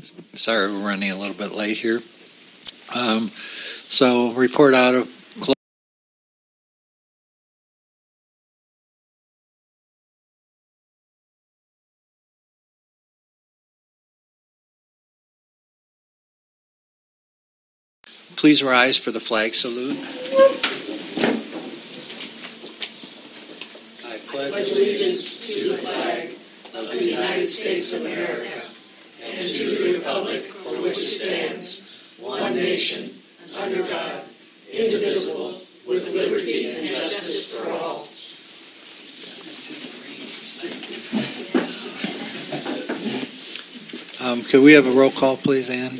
Sorry, we're running a little bit late here. So report out of Please rise for the flag salute. I pledge allegiance to the flag of the United States of America and to the republic for which it stands, one nation, under God, indivisible, with liberty and justice for all. Could we have a roll call, please, Ann?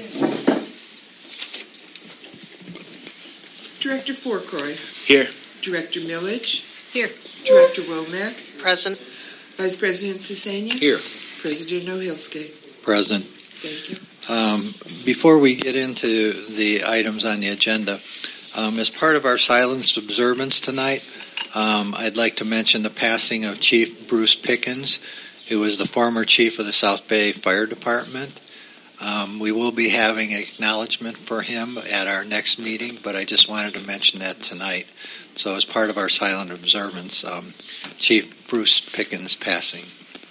Director Fourcroy. Here. Director Millage. Here. Director Womack. Present. Vice President Cesania. Here. President O'Hilske. Present. Thank you. Before we get into the items on the agenda, as part of our silence observance tonight, I'd like to mention the passing of Chief Bruce Pickens, who was the former chief of the South Bay Fire Department. We will be having an acknowledgement for him at our next meeting, but I just wanted to mention that tonight. So as part of our silent observance, Chief Bruce Pickens passing.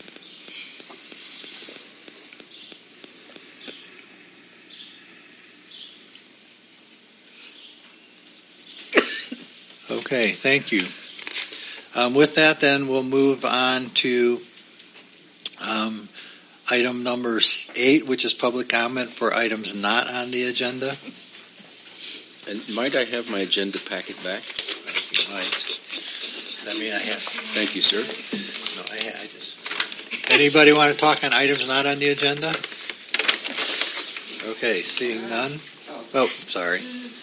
Okay, thank you. With that, then, we'll move on to item number 8, which is public comment for items not on the agenda. And might I have my agenda packet back? Right. I mean, I have. Thank you, sir. No, I just. Anybody want to talk on items not on the agenda? Okay, seeing none. Oh, sorry.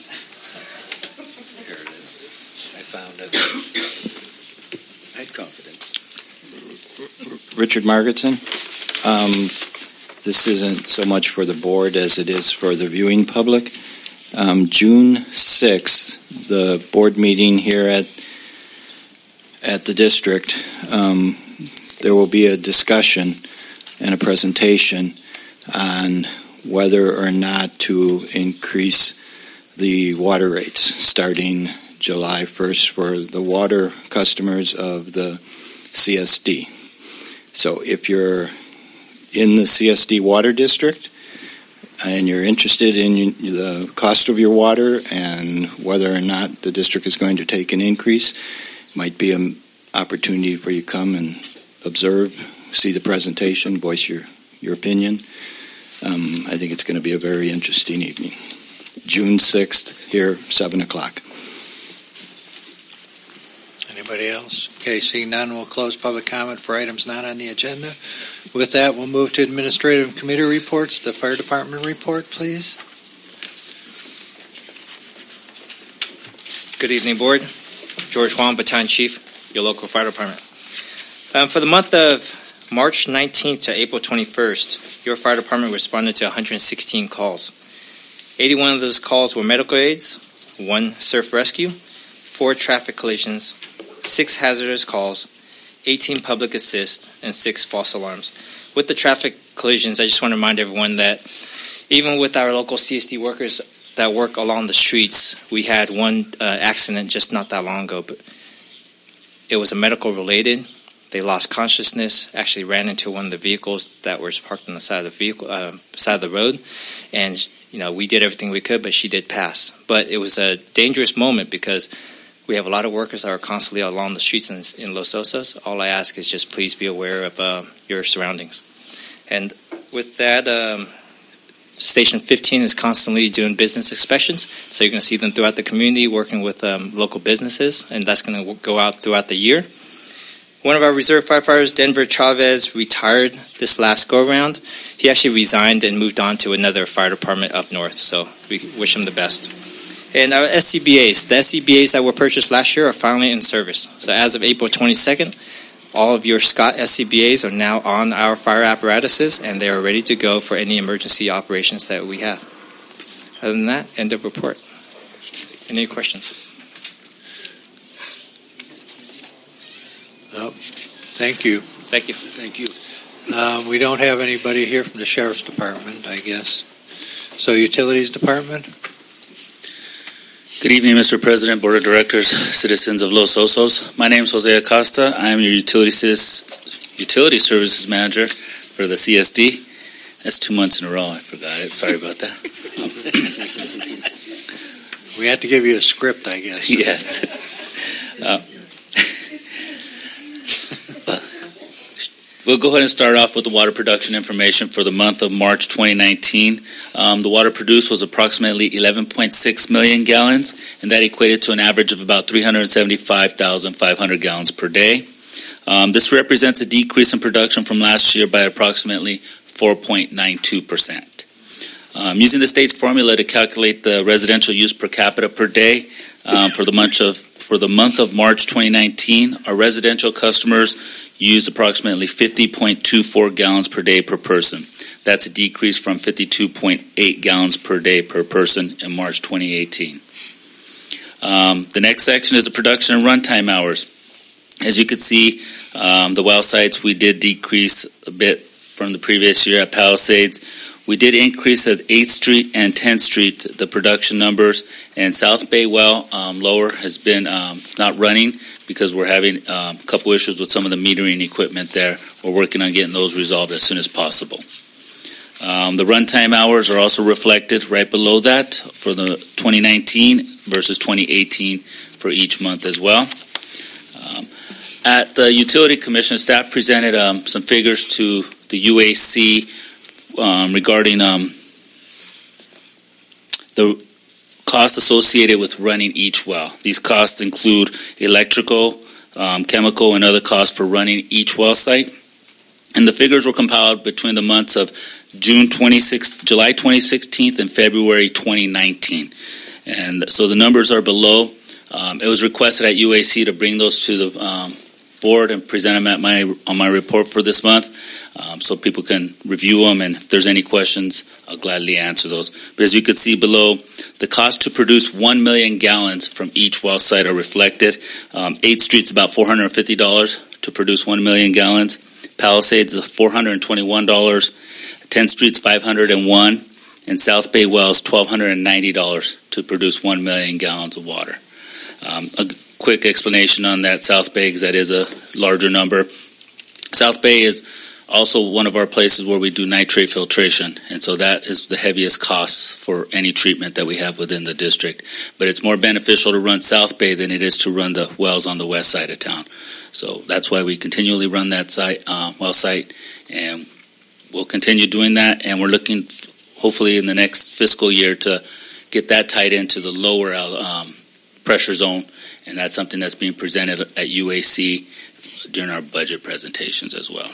Here it is. I found it. I had confidence. Richard Margetson. This isn't so much for the board as it is for the viewing public. June 6th, the board meeting here at the district, there will be a discussion and a presentation on whether or not to increase the water rates starting July 1st for the water customers of the CSD. So if you're in the CSD water district and you're interested in the cost of your water and whether or not the district is going to take an increase, might be an opportunity for you to come and observe, see the presentation, voice your opinion. I think it's going to be a very interesting evening. June 6th, here, 7 o'clock. Anybody else? Okay, seeing none, we'll close public comment for items not on the agenda. With that, we'll move to administrative committee reports. The fire department report, please. Good evening, board. George Huang, Battalion Chief, your local fire department. For the month of March 19th to April 21st, your fire department responded to 116 calls. 81 of those calls were medical aids, 1 surf rescue, 4 traffic collisions, 6 hazardous calls, 18 public assist, and 6 false alarms. With the traffic collisions, I just want to remind everyone that even with our local CSD workers that work along the streets, we had one accident just not that long ago, but it was a medical related. They lost consciousness, actually ran into one of the vehicles that was parked on the side of the road, and we did everything we could, but she did pass. But it was a dangerous moment because we have a lot of workers that are constantly along the streets in Los Osos. All I ask is just please be aware of your surroundings. And with that, Station 15 is constantly doing business inspections, so you're going to see them throughout the community working with local businesses, and that's going to go out throughout the year. One of our reserve firefighters, Denver Chavez, retired this last go-around. He actually resigned and moved on to another fire department up north, so we wish him the best. And our SCBAs, the SCBAs that were purchased last year are finally in service. So as of April 22nd, all of your Scott SCBAs are now on our fire apparatuses, and they are ready to go for any emergency operations that we have. Other than that, end of report. Any questions? Nope. Thank you. Thank you. Thank you. We don't have anybody here from the Sheriff's Department, I guess. So Utilities Department? Good evening, Mr. President, Board of Directors, citizens of Los Osos. My name is Jose Acosta. I am your Utility Services Manager for the CSD. That's 2 months in a row. I forgot it. Sorry about that. We had to give you a script, I guess. Yes. We'll go ahead and start off with the water production information for the month of March 2019. The water produced was approximately 11.6 million gallons, and that equated to an average of about 375,500 gallons per day. This represents a decrease in production from last year by approximately 4.92%. Using the state's formula to calculate the residential use per capita per day for the month of March 2019, our residential customers used approximately 50.24 gallons per day per person. That's a decrease from 52.8 gallons per day per person in March 2018. The next section is the production and runtime hours. As you can see, the well sites, we did decrease a bit from the previous year at Palisades. We did increase at 8th Street and 10th Street the production numbers, and South Bay well lower has been not running because we're having a couple issues with some of the metering equipment there. We're working on getting those resolved as soon as possible. The runtime hours are also reflected right below that for the 2019 versus 2018 for each month as well. At the Utility Commission, staff presented some figures to the UAC regarding the costs associated with running each well. These costs include electrical, chemical, and other costs for running each well site. And the figures were compiled between the months of July 2016 and February 2019. And so the numbers are below. It was requested at UAC to bring those to the board and present them on my report for this month, so people can review them, and if there's any questions, I'll gladly answer those. But as you can see below, the cost to produce 1 million gallons from each well site are reflected. 8th Street's about $450 to produce 1 million gallons. Palisades is $421. 10th Street's $501, and South Bay Wells $1,290 to produce 1 million gallons of water. A quick explanation on that South Bay, because that is a larger number. South Bay is also one of our places where we do nitrate filtration, and so that is the heaviest cost for any treatment that we have within the district. But it's more beneficial to run South Bay than it is to run the wells on the west side of town. So that's why we continually run that well site, and we'll continue doing that, and we're looking hopefully in the next fiscal year to get that tied into the lower pressure zone, and that's something that's being presented at UAC during our budget presentations as well.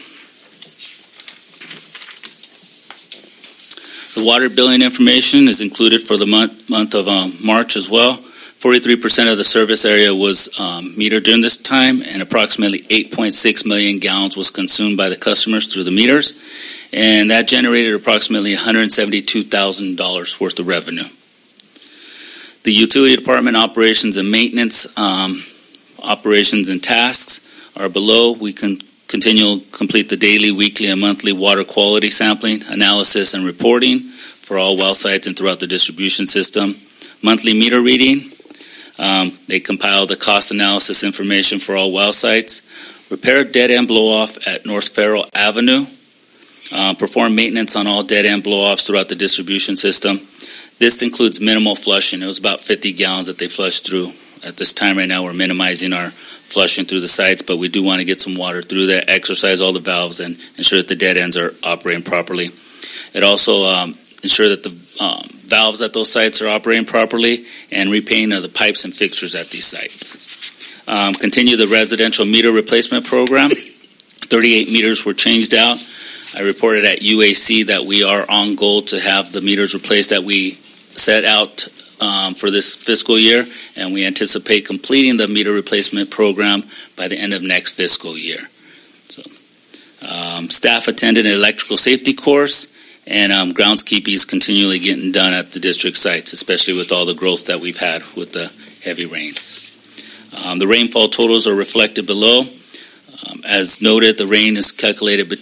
The water billing information is included for the month of March as well. 43% of the service area was metered during this time, and approximately 8.6 million gallons was consumed by the customers through the meters, and that generated approximately $172,000 worth of revenue. The Utility Department operations and maintenance operations and tasks are below. We can complete the daily, weekly, and monthly water quality sampling, analysis, and reporting for all well sites and throughout the distribution system. Monthly meter reading. They compile the cost analysis information for all well sites. Repair dead-end blow-off at North Farrell Avenue. Perform maintenance on all dead-end blow-offs throughout the distribution system. This includes minimal flushing. It was about 50 gallons that they flushed through. At this time right now, we're minimizing our flushing through the sites, but we do want to get some water through there, exercise all the valves, and ensure that the dead ends are operating properly. It also ensure that the valves at those sites are operating properly, and repainting of the pipes and fixtures at these sites. Continue the residential meter replacement program. 38 meters were changed out. I reported at UAC that we are on goal to have the meters replaced that we set out for this fiscal year, and we anticipate completing the meter replacement program by the end of next fiscal year. So, staff attended an electrical safety course, and groundskeeping is continually getting done at the district sites, especially with all the growth that we've had with the heavy rains. The rainfall totals are reflected below. As noted, the rain is calculated between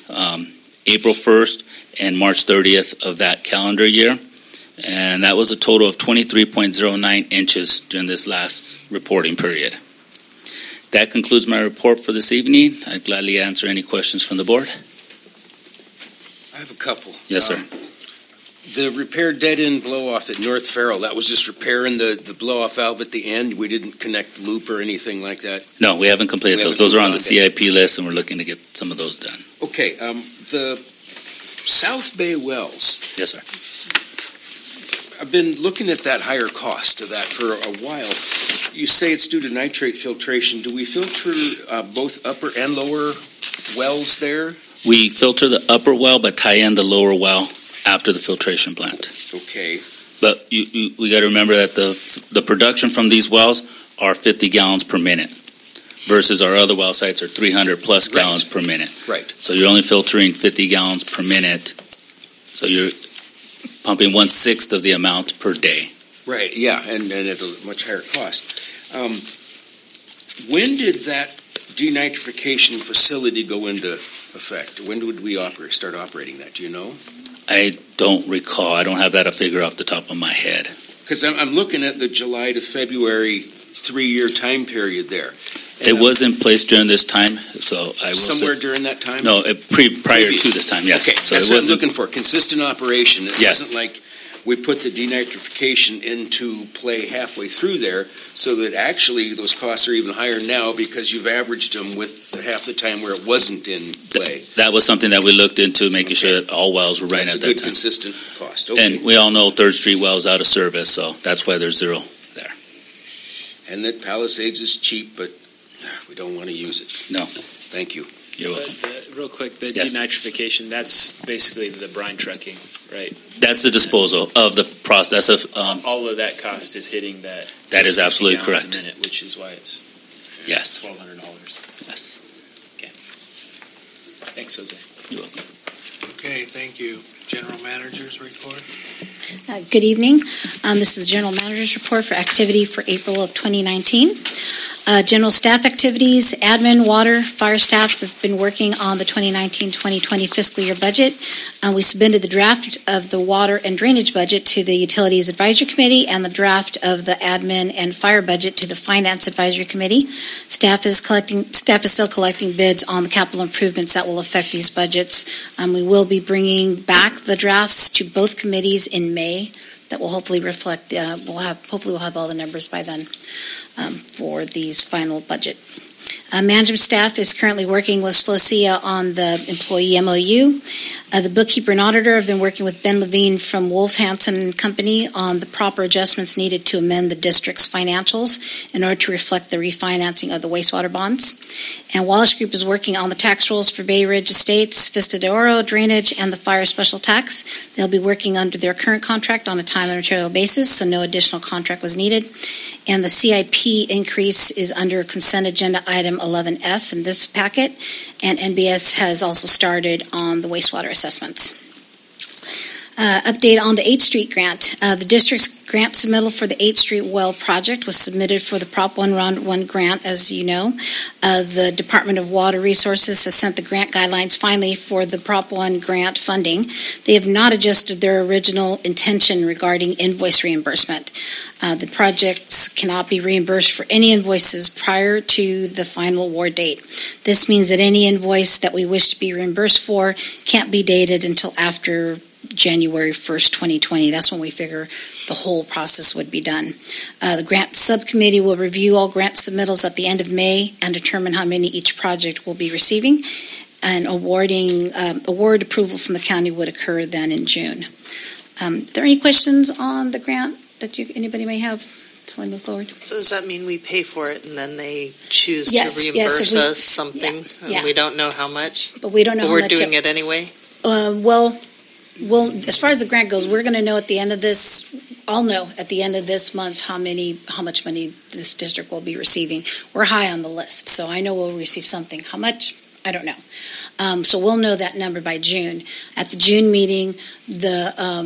April 1st and March 30th of that calendar year. And that was a total of 23.09 inches during this last reporting period. That concludes my report for this evening. I'd gladly answer any questions from the board. I have a couple. Yes, sir. The repair dead-end blow-off at North Farrell, that was just repairing the blow-off valve at the end? We didn't connect the loop or anything like that? No, we haven't completed those. Those are on the CIP list, and we're looking to get some of those done. Okay, the South Bay wells. Yes, sir. I've been looking at that higher cost of that for a while. You say it's due to nitrate filtration. Do we filter both upper and lower wells there? We filter the upper well, but tie in the lower well after the filtration plant. Okay. But we got to remember that the production from these wells are 50 gallons per minute versus our other well sites are 300 plus gallons per minute. Right. So you're only filtering 50 gallons per minute. So you're pumping 1/6 of the amount per day. Right, yeah, and at a much higher cost. When did that denitrification facility go into effect? When would we start operating that? Do you know? I don't recall. I don't have that a figure off the top of my head. Because I'm looking at the July to February 3-year time period there. And It was in place during this time, so I will somewhere say, during that time? no, prior to this time, yes. Okay, So that's it what I'm wasn't, looking for, consistent operation. It Yes. wasn't like we put the denitrification into play halfway through there, so that actually those costs are even higher now because you've averaged them with half the time where it wasn't in play. that was something that we looked into, making sure that all wells were running That's at a that good time. consistent cost. Okay. And we all know 3rd Street well is out of service, so that's why there's zero there. And that Palisades is cheap, but we don't want to use it. No. Thank you. You're welcome. Real quick, the Yes. denitrification, that's basically the brine trucking, right? That's the disposal of the process of, All of that cost is hitting that. That is absolutely 50 gallons correct. a minute, which is why it's yes. $1,200. Yes. Thanks, Jose. You're welcome. Okay, thank you. General Manager's report. Good evening. This is the General Manager's report for activity for April of 2019. General staff activities, admin, water, fire staff have been working on the 2019-2020 fiscal year budget. We submitted the draft of the water and drainage budget to the Utilities Advisory Committee and the draft of the admin and fire budget to the Finance Advisory Committee. Staff is still collecting bids on the capital improvements that will affect these budgets. We will be bringing back the drafts to both committees in May. That will hopefully reflect. Hopefully we'll have all the numbers by then for these final budget. Management staff is currently working with Flocia on the employee MOU. The bookkeeper and auditor have been working with Ben Levine from Wolf Hansen Company on the proper adjustments needed to amend the district's financials in order to reflect the refinancing of the wastewater bonds. And Wallace Group is working on the tax rolls for Bay Ridge Estates, Vista de Oro, drainage, and the fire special tax. They'll be working under their current contract on a time and material basis, so no additional contract was needed. And the CIP increase is under consent agenda item 11F in this packet, and NBS has also started on the wastewater assessments. Update on the 8th Street grant. The district's grant submittal for the 8th Street well project was submitted for the Prop 1 Round 1 grant, as you know. The Department of Water Resources has sent the grant guidelines finally for the Prop 1 grant funding. They have not adjusted their original intention regarding invoice reimbursement. The projects cannot be reimbursed for any invoices prior to the final award date. This means that any invoice that we wish to be reimbursed for can't be dated until after January 1st, 2020. That's when we figure the whole process would be done. The grant subcommittee will review all grant submittals at the end of May and determine how many each project will be receiving. And award approval from the county would occur then in June. Are there any questions on the grant that anybody may have until I move forward? So does that mean we pay for it and then they choose Yes, to reimburse if we- us something? Yeah. And we don't know how much? But we don't know But how we're much doing it anyway? Well, as far as the grant goes, we're going to know at the end of this. I'll know at the end of this month how much money this district will be receiving. We're high on the list, so I know we'll receive something. How much? I don't know. So we'll know that number by June. At the June meeting, the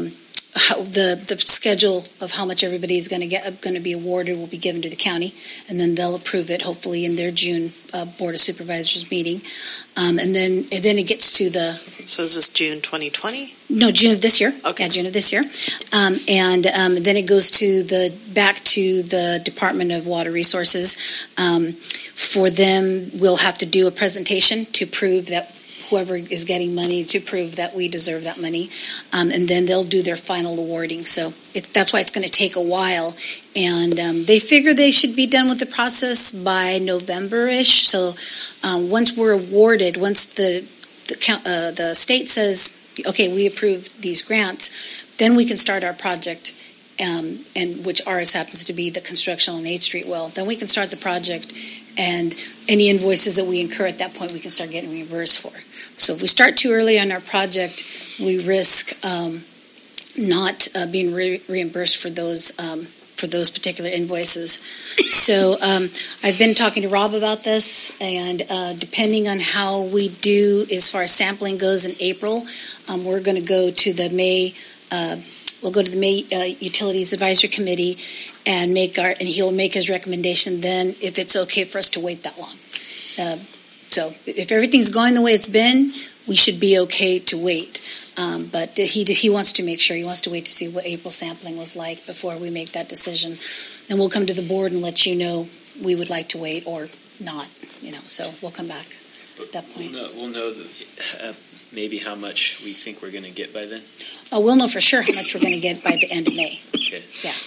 how the schedule of how much everybody is going to be awarded will be given to the county, and then they'll approve it hopefully in their June Board of Supervisors meeting, and then it gets to the. So is this June 2020? No, June of this year. Okay. Yeah, June of this year, and then it goes to back to the Department of Water Resources. For them, we'll have to do a presentation to prove that whoever is getting money, to prove that we deserve that money, and then they'll do their final awarding. So that's why it's going to take a while, and they figure they should be done with the process by November-ish. So once we're awarded, once the state says, okay, we approve these grants, then we can start our project, and which ours happens to be the construction on 8th Street well. Then we can start the project, and any invoices that we incur at that point, we can start getting reimbursed for. So if we start too early on our project, we risk not being reimbursed for those particular invoices. So I've been talking to Rob about this, and depending on how we do as far as sampling goes in April, we're going to go to the May. We'll go to the May Utilities Advisory Committee and he'll make his recommendation then if it's okay for us to wait that long. So if everything's going the way it's been, we should be okay to wait. But he wants to make sure. He wants to wait to see what April sampling was like before we make that decision. Then we'll come to the board and let you know we would like to wait or not. So we'll come back at that point. We'll know maybe how much we think we're going to get by then. We'll know for sure how much we're going to get by the end of May. Okay.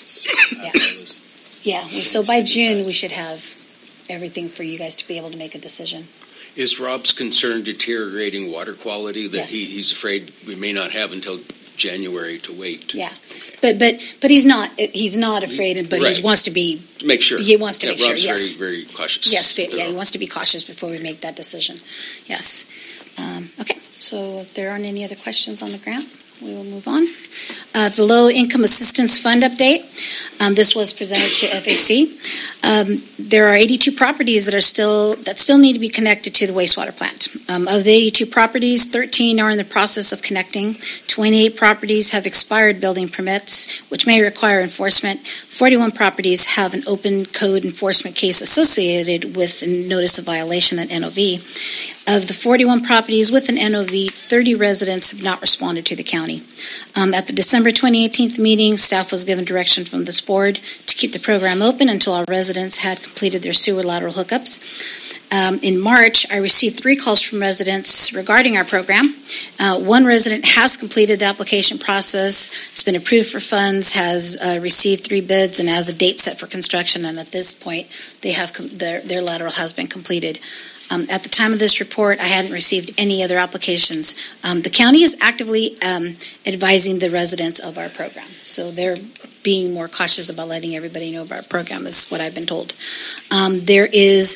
Yeah. So by June we should have everything for you guys to be able to make a decision. Is Rob's concern deteriorating water quality that Yes. he's afraid we may not have until January to wait? Yeah, but he's not afraid, but Right. he wants to be. To make sure. He wants to make sure. Rob's Yes. very, very cautious. Yes. Yeah. He wants to be cautious before we make that decision. Yes. Okay. So if there aren't any other questions on the grant, we will move on. The Low Income Assistance Fund update. This was presented to FAC. There are 82 properties that still need to be connected to the wastewater plant. Of the 82 properties, 13 are in the process of connecting. 28 properties have expired building permits, which may require enforcement. 41 properties have an open code enforcement case associated with a notice of violation at NOV. Of the 41 properties with an NOV, 30 residents have not responded to the county. At the December 2018 meeting, staff was given direction from this board to keep the program open until our residents had completed their sewer lateral hookups. In March, I received 3 calls from residents regarding our program. One resident has completed the application process, has been approved for funds, has received 3 bids, and has a date set for construction. And at this point, they have their lateral has been completed. At the time of this report, I hadn't received any other applications. The county is actively advising the residents of our program. So they're being more cautious about letting everybody know about our program, is what I've been told. There is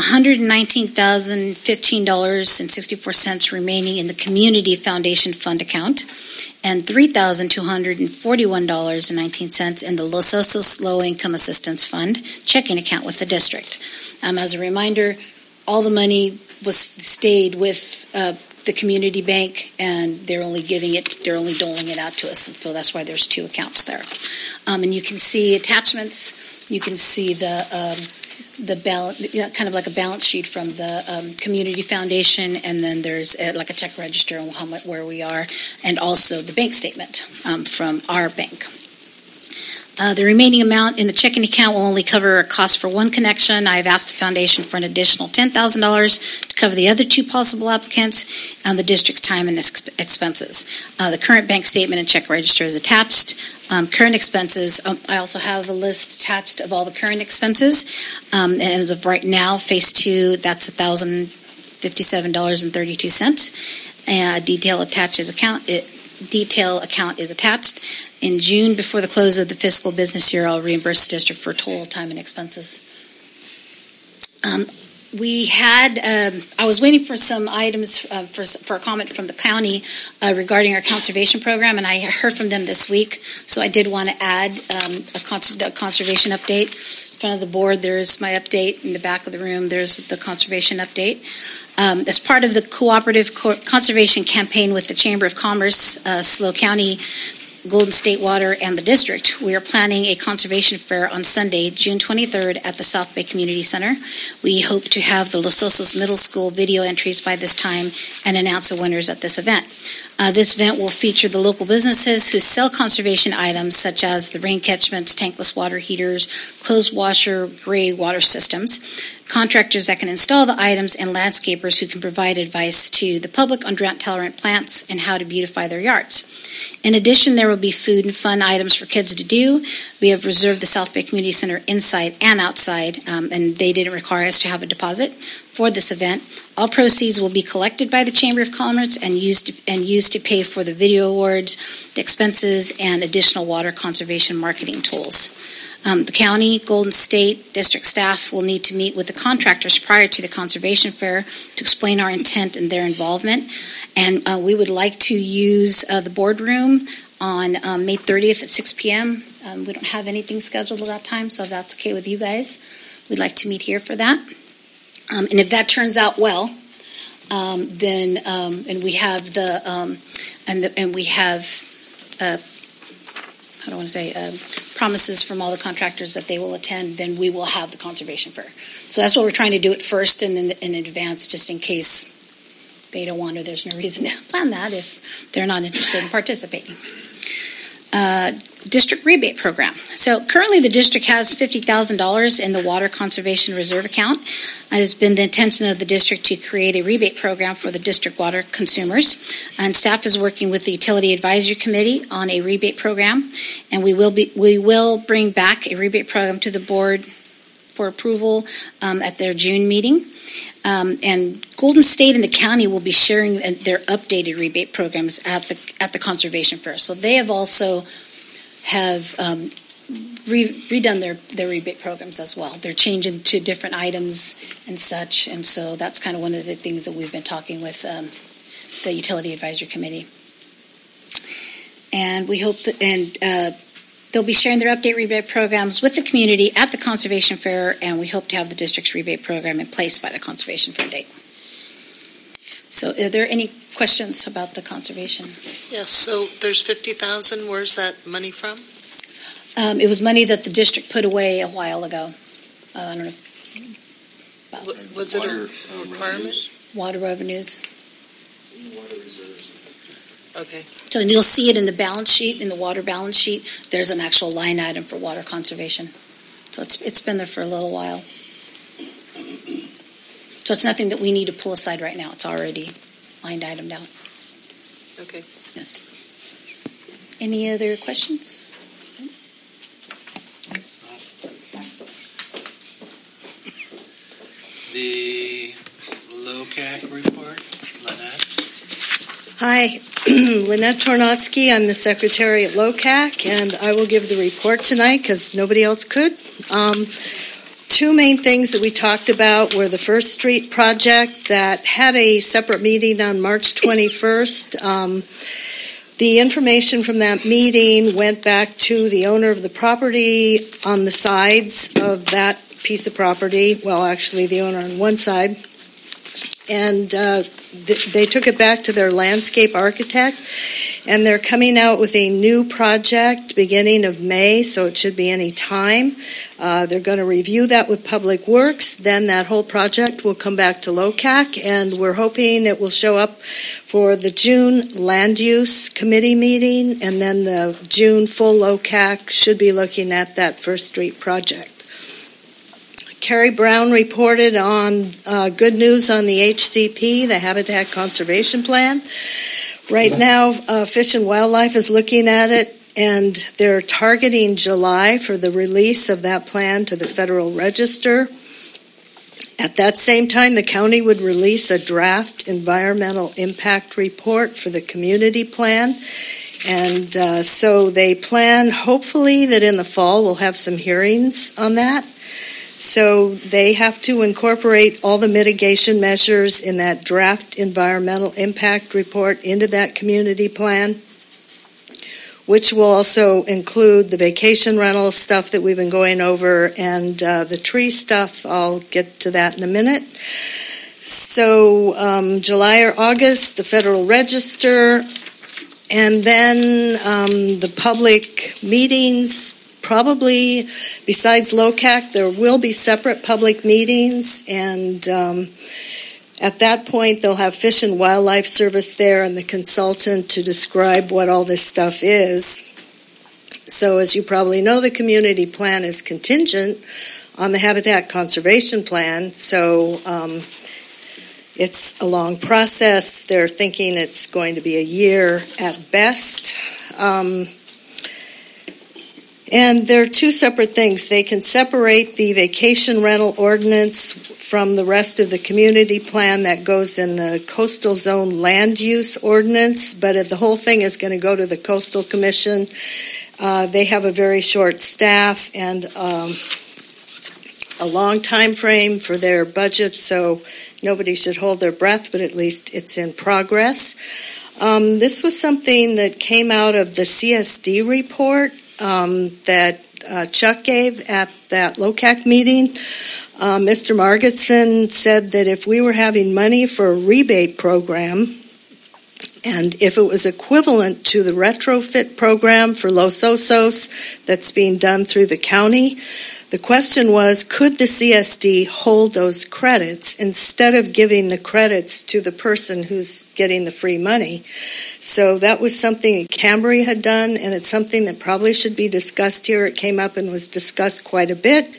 $119,015.64 remaining in the Community Foundation Fund account and $3,241.19 in the Los Osos Low Income Assistance Fund checking account with the district. As a reminder, all the money stayed with the community bank, and they're only doling it out to us. So that's why there's 2 accounts there. And you can see attachments. You can see the balance, kind of like a balance sheet from the community foundation, and then there's like a check register on how much, where we are, and also the bank statement from our bank. The remaining amount in the checking account will only cover a cost for 1 connection. I've asked the foundation for an additional $10,000 to cover the other 2 possible applicants and the district's time and expenses. The current bank statement and check register is attached. Current expenses, I also have a list attached of all the current expenses. And as of right now, phase 2, that's $1,057.32. Detail account is attached. In June, before the close of the fiscal business year, I'll reimburse the district for total time and expenses. I was waiting for some items for a comment from the county regarding our conservation program, and I heard from them this week, so I did want to add a conservation update. In front of the board, there's my update. In the back of the room, there's the conservation update. As part of the cooperative conservation campaign with the Chamber of Commerce, SLO County Golden State Water, and the district, we are planning a conservation fair on Sunday, June 23rd at the South Bay Community Center. We hope to have the Los Osos Middle School video entries by this time and announce the winners at this event. This event will feature the local businesses who sell conservation items such as the rain catchments, tankless water heaters, clothes washer, gray water systems, contractors that can install the items, and landscapers who can provide advice to the public on drought-tolerant plants and how to beautify their yards. In addition, there will be food and fun items for kids to do. We have reserved the South Bay Community Center inside and outside, and they didn't require us to have a deposit for this event. All proceeds will be collected by the Chamber of Commerce and used to pay for the video awards, the expenses, and additional water conservation marketing tools. The county, Golden State, district staff will need to meet with the contractors prior to the conservation fair to explain our intent and their involvement. And we would like to use the boardroom on May 30th at 6 p.m. We don't have anything scheduled at that time, so if that's okay with you guys, we'd like to meet here for that. And if that turns out well, then and we have promises from all the contractors that they will attend, then we will have the conservation fair. So that's what we're trying to do it first and in advance, just in case they don't want to. There's no reason to plan that if they're not interested in participating. District rebate program. So currently the district has $50,000 in the Water Conservation Reserve account. It has been the intention of the district to create a rebate program for the district water consumers. And staff is working with the Utility Advisory Committee on a rebate program. And we will bring back a rebate program to the board for approval at their June meeting. And Golden State and the county will be sharing their updated rebate programs at the conservation fair. So they have also redone their rebate programs as well. They're changing to different items and such, and so that's kind of one of the things that we've been talking with the Utility Advisory Committee. And we hope that they'll be sharing their update rebate programs with the community at the Conservation Fair, and we hope to have the district's rebate program in place by the Conservation Fair date. So are there any questions about the conservation? Yes, so there's $50,000. Where's that money from? It was money that the district put away a while ago. I don't know. Was it a requirement? Water revenues. Water reserves. Okay. So you'll see it in the balance sheet, in the water balance sheet. There's an actual line item for water conservation. So it's been there for a little while. So it's nothing that we need to pull aside right now. It's already lined item down. Okay. Yes. Any other questions? The LOCAC report, Lynette. Hi, Lynette Tornotsky. I'm the secretary at LOCAC, and I will give the report tonight because nobody else could. Two main things that we talked about were the First Street project that had a separate meeting on March 21st. The information from that meeting went back to the owner of the property on the sides of that piece of property. Well, actually, the owner on one side. And they took it back to their landscape architect, and they're coming out with a new project beginning of May, so it should be any time. They're going to review that with Public Works. Then that whole project will come back to LOCAC, and we're hoping it will show up for the June Land Use Committee meeting, and then the June full LOCAC should be looking at that First Street project. Carrie Brown reported on good news on the HCP, the Habitat Conservation Plan. Right now, Fish and Wildlife is looking at it, and they're targeting July for the release of that plan to the Federal Register. At that same time, the county would release a draft environmental impact report for the community plan. And so they plan, hopefully, that in the fall we'll have some hearings on that. So they have to incorporate all the mitigation measures in that draft environmental impact report into that community plan, which will also include the vacation rental stuff that we've been going over and the tree stuff. I'll get to that in a minute. So July or August, the Federal Register, And then the public meetings, probably besides LOCAC, there will be separate public meetings, and at that point they'll have Fish and Wildlife Service there and the consultant to describe what all this stuff is. So as you probably know, the community plan is contingent on the Habitat Conservation Plan, so it's a long process. They're thinking it's going to be a year at best. And there are two separate things. They can separate the vacation rental ordinance from the rest of the community plan that goes in the coastal zone land use ordinance, but the whole thing is going to go to the Coastal Commission. They have a very short staff and a long time frame for their budget, so nobody should hold their breath, but at least it's in progress. This was something that came out of the CSD report that Chuck gave at that LOCAC meeting. Mr. Margetson said that if we were having money for a rebate program, and if it was equivalent to the retrofit program for Los Osos that's being done through the county, the question was, could the CSD hold those credits instead of giving the credits to the person who's getting the free money? So that was something Cambry had done, and it's something that probably should be discussed here. It came up and was discussed quite a bit.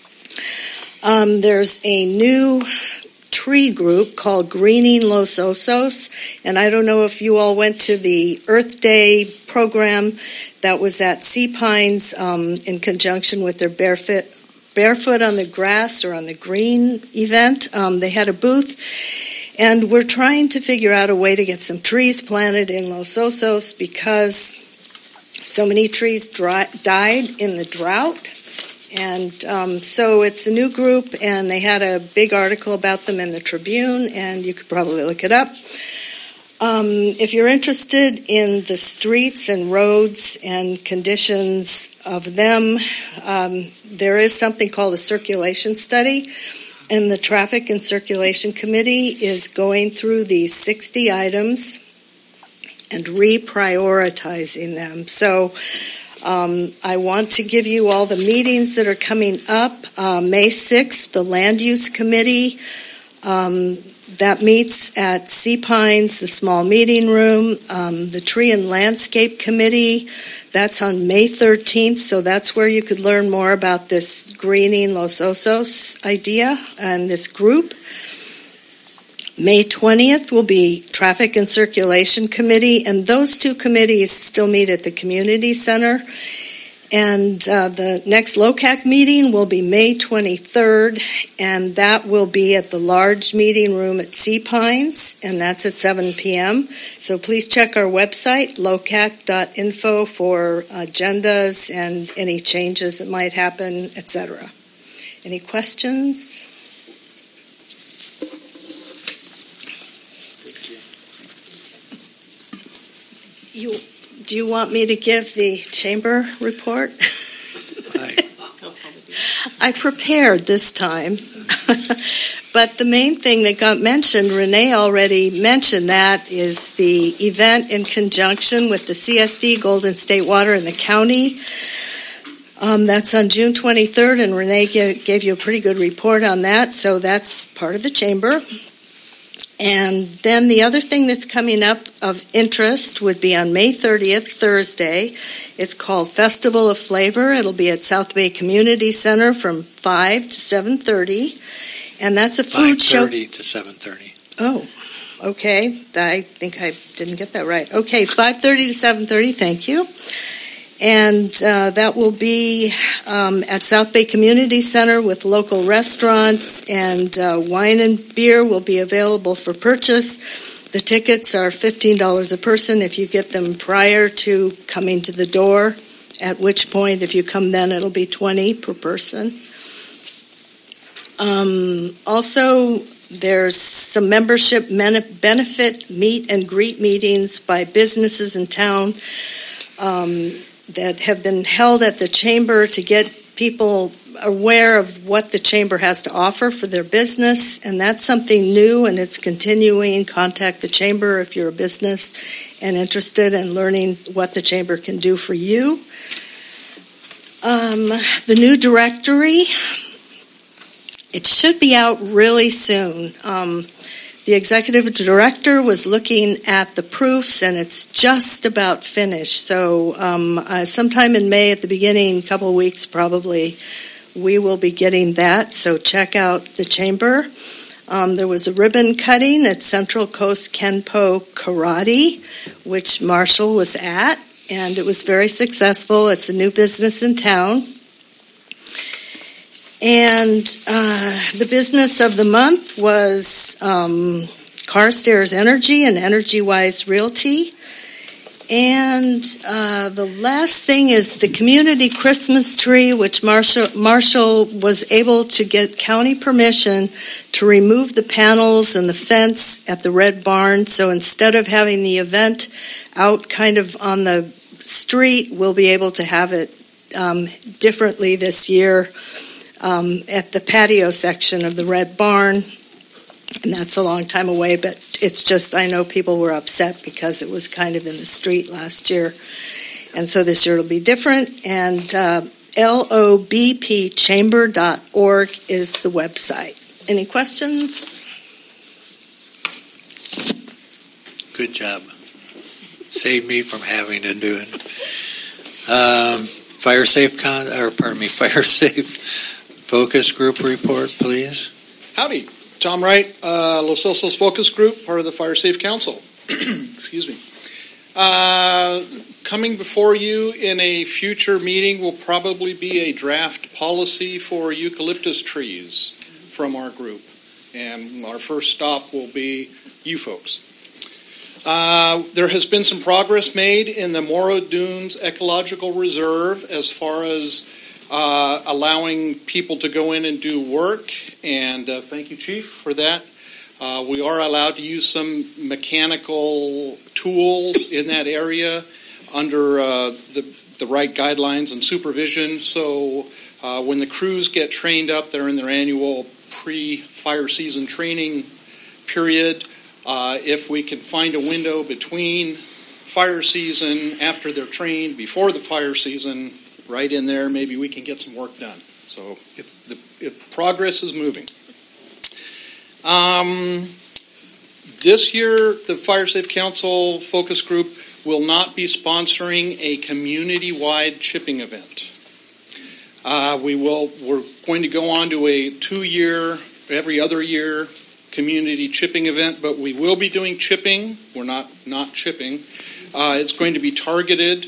There's a new tree group called Greening Los Osos, and I don't know if you all went to the Earth Day program that was at Sea Pines in conjunction with their Barefoot on the Grass or on the Green event. They had a booth, and we're trying to figure out a way to get some trees planted in Los Osos because so many trees died in the drought. And so it's a new group, and they had a big article about them in the Tribune, and you could probably look it up. If you're interested in the streets and roads and conditions of them, there is something called a circulation study, and the Traffic and Circulation Committee is going through these 60 items and reprioritizing them. So I want to give you all the meetings that are coming up. May 6th, the Land Use Committee, that meets at Sea Pines, the small meeting room. The Tree and Landscape Committee, that's on May 13th, so that's where you could learn more about this Greening Los Osos idea and this group. May 20th will be Traffic and Circulation Committee, and those two committees still meet at the Community Center. And the next LOCAC meeting will be May 23rd, and that will be at the large meeting room at Sea Pines, and that's at 7 p.m. So please check our website, locac.info, for agendas and any changes that might happen, etc. Any questions? Do you want me to give the chamber report? I prepared this time. But the main thing that got mentioned, Renee already mentioned that, is the event in conjunction with the CSD, Golden State Water, and the county. That's on June 23rd, and Renee gave you a pretty good report on that, so that's part of the chamber. And then the other thing that's coming up of interest would be on May 30th, Thursday. It's called Festival of Flavor. It'll be at South Bay Community Center from 5 to 7:30. And that's a food show. 5:30 to 7:30. Oh, okay. I think I didn't get that right. Okay, 5:30 to 7:30. Thank you. And that will be at South Bay Community Center with local restaurants, and wine and beer will be available for purchase. The tickets are $15 a person if you get them prior to coming to the door, at which point, if you come then, it'll be $20 per person. Also, there's some membership benefit meet and greet meetings by businesses in town that have been held at the chamber to get people aware of what the chamber has to offer for their business, and that's something new, and it's continuing. Contact the chamber if you're a business and interested in learning what the chamber can do for you. The new directory, it should be out really soon. The executive director was looking at the proofs, and it's just about finished. So sometime in May, at the beginning, a couple of weeks probably, we will be getting that. So check out the chamber. There was a ribbon cutting at Central Coast Kenpo Karate, which Marshall was at, and it was very successful. It's a new business in town. And the business of the month was Carstairs Energy and Energy Wise Realty. And the last thing is the community Christmas tree, which Marshall was able to get county permission to remove the panels and the fence at the Red Barn. So instead of having the event out kind of on the street, we'll be able to have it differently this year. At the patio section of the Red Barn, and that's a long time away, but it's just, I know people were upset because it was kind of in the street last year, and so this year it'll be different, and lobpchamber.org is the website. Any questions? Good job. Saved me from having to do it. Fire safe focus group report, please. Howdy. Tom Wright, Los Osos Focus Group, part of the Fire Safe Council. Excuse me. Coming before you in a future meeting will probably be a draft policy for eucalyptus trees from our group. And our first stop will be you folks. There has been some progress made in the Morro Dunes Ecological Reserve as far as allowing people to go in and do work, and thank you, Chief, for that. We are allowed to use some mechanical tools in that area under the right guidelines and supervision. So when the crews get trained up, they're in their annual pre-fire season training period. If we can find a window between fire season, after they're trained, before the fire season, right in there, maybe we can get some work done. So progress is moving. This year, the Fire Safe Council Focus Group will not be sponsoring a community-wide chipping event. We're going to go on to a 2-year, every other year community chipping event, but we will be doing chipping. We're not chipping. It's going to be targeted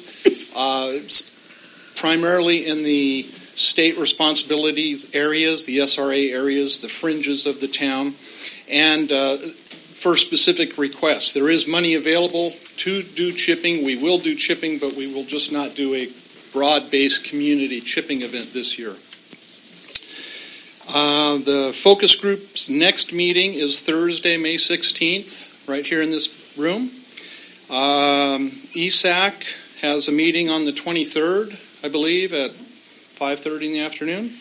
primarily in the state responsibilities areas, the SRA areas, the fringes of the town, and for specific requests. There is money available to do chipping. We will do chipping, but we will just not do a broad-based community chipping event this year. The focus group's next meeting is Thursday, May 16th, right here in this room. ESAC has a meeting on the 23rd, I believe, at 5:30 in the afternoon.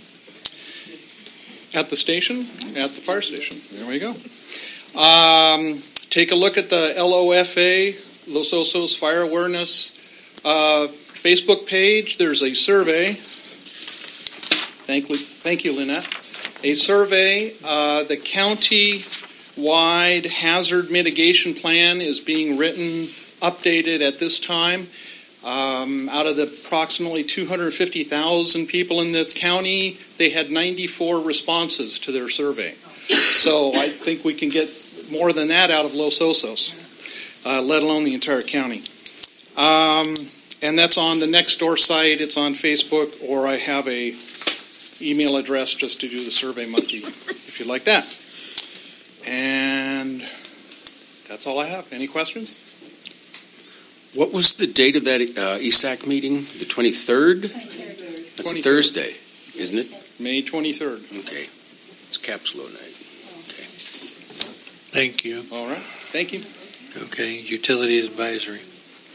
At the station? At the fire station. There we go. Take a look at the LOFA, Los Osos Fire Awareness Facebook page. There's a survey. Thank you, Lynette. A survey. The county-wide hazard mitigation plan is being written, updated at this time. Out of the approximately 250,000 people in this county, they had 94 responses to their survey. So I think we can get more than that out of Los Osos, let alone the entire county. And that's on the Nextdoor site. It's on Facebook, or I have a email address just to do the Survey Monkey, if you'd like that. And that's all I have. Any questions? What was the date of that ESAC meeting? The 23rd? That's 23rd. A Thursday, isn't it? May 23rd. Okay. It's Capslow night. Okay. Thank you. All right. Thank you. Okay. Utilities Advisory.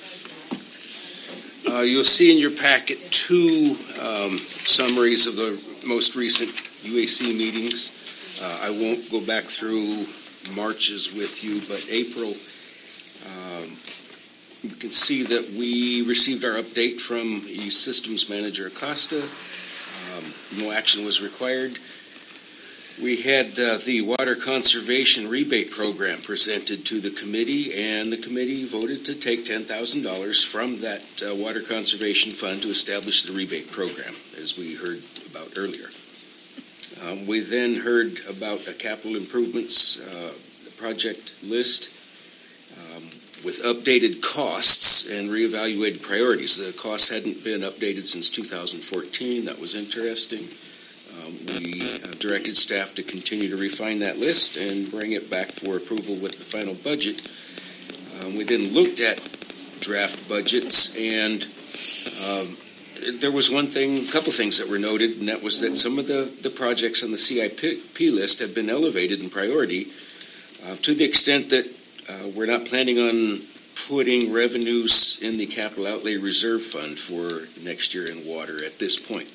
You'll see in your packet two summaries of the most recent UAC meetings. I won't go back through March's with you, but April, you can see that we received our update from E-Systems Manager Acosta. No action was required. We had the Water Conservation Rebate Program presented to the committee, and the committee voted to take $10,000 from that Water Conservation Fund to establish the rebate program, as we heard about earlier. We then heard about a capital improvements project list with updated costs and reevaluated priorities. The costs hadn't been updated since 2014. That was interesting. We directed staff to continue to refine that list and bring it back for approval with the final budget. We then looked at draft budgets, and there was a couple things that were noted, and that was that some of the projects on the CIP list have been elevated in priority to the extent that we're not planning on putting revenues in the capital outlay reserve fund for next year in water at this point.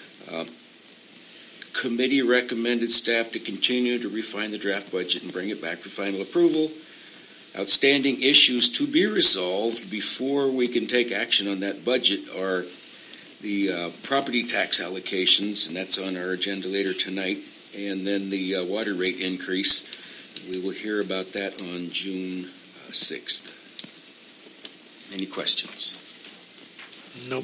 Committee recommended staff to continue to refine the draft budget and bring it back for final approval. Outstanding issues to be resolved before we can take action on that budget are the property tax allocations, and that's on our agenda later tonight, and then the water rate increase. We will hear about that on June 6th. Any questions? Nope.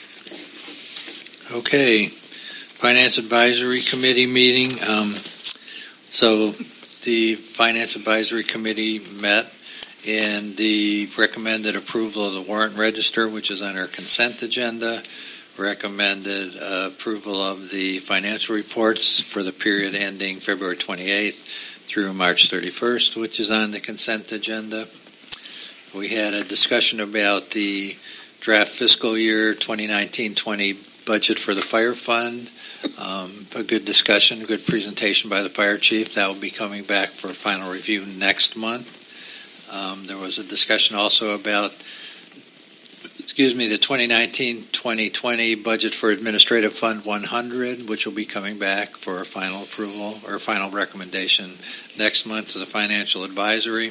Okay. Finance Advisory Committee meeting. So the Finance Advisory Committee met, and the recommended approval of the warrant register, which is on our consent agenda, recommended approval of the financial reports for the period ending February 28th through March 31st, which is on the consent agenda. We had a discussion about the draft fiscal year 2019-20 budget for the fire fund. A good discussion, a good presentation by the fire chief. That will be coming back for final review next month. There was a discussion also about, the 2019-2020 budget for Administrative Fund 100, which will be coming back for final approval or final recommendation next month to the Financial Advisory.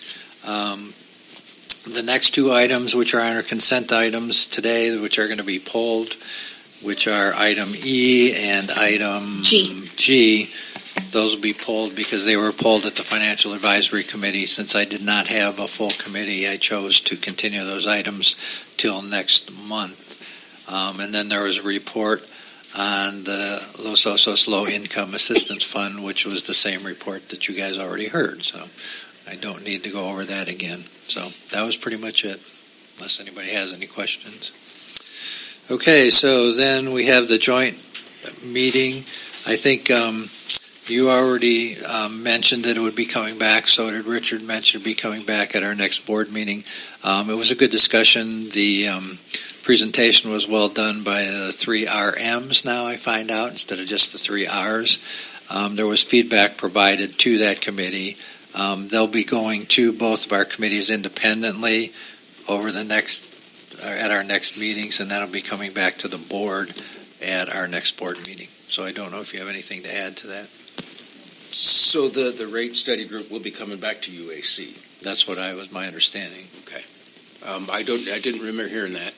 The next two items, which are on our consent items today, which are going to be polled, which are item E and item G. Those will be polled because they were polled at the Financial Advisory Committee. Since I did not have a full committee, I chose to continue those items till next month. And then there was a report on the Los Osos Low Income Assistance Fund, which was the same report that you guys already heard. So I don't need to go over that again. So that was pretty much it, unless anybody has any questions. Okay, so then we have the joint meeting. I think you already mentioned that it would be coming back, so did Richard mention it would be coming back at our next board meeting. It was a good discussion. The presentation was well done by the 3 RMs now, I find out, instead of just the 3 Rs. There was feedback provided to that committee. They'll be going to both of our committees independently over the at our next meetings, and that'll be coming back to the board at our next board meeting. So I don't know if you have anything to add to that. So the rate study group will be coming back to UAC. That's what was my understanding. Okay. I didn't remember hearing that.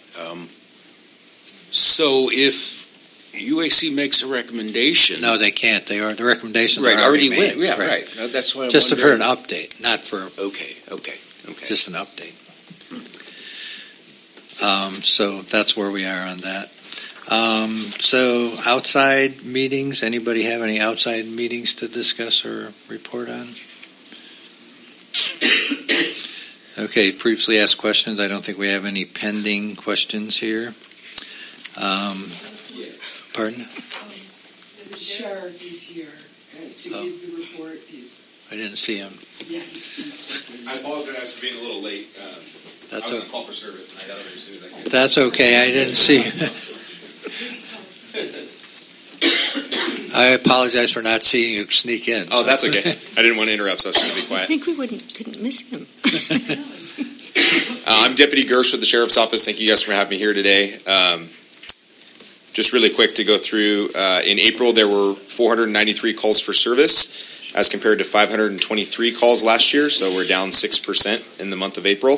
So if UAC makes a recommendation, no, they can't. The recommendations right, are already went. made. Yeah, right. That's why I'm just wondering. for an update, not for Okay. just an update. So that's where we are on that. So outside meetings, anybody have any outside meetings to discuss or report on? Okay, previously asked questions. I don't think we have any pending questions here. Pardon? The sheriff is here to give the report. I didn't see him. Yeah. I apologize for being a little late. I was going to call for service, and I got over here as soon as I could. That's okay. I didn't see. I apologize for not seeing you sneak in. Oh, that's okay. I didn't want to interrupt, so I was going to be quiet. I think we couldn't miss him. I'm Deputy Gersh with the Sheriff's Office. Thank you guys for having me here today. just really quick to go through, in April there were 493 calls for service as compared to 523 calls last year, so we're down 6% in the month of April.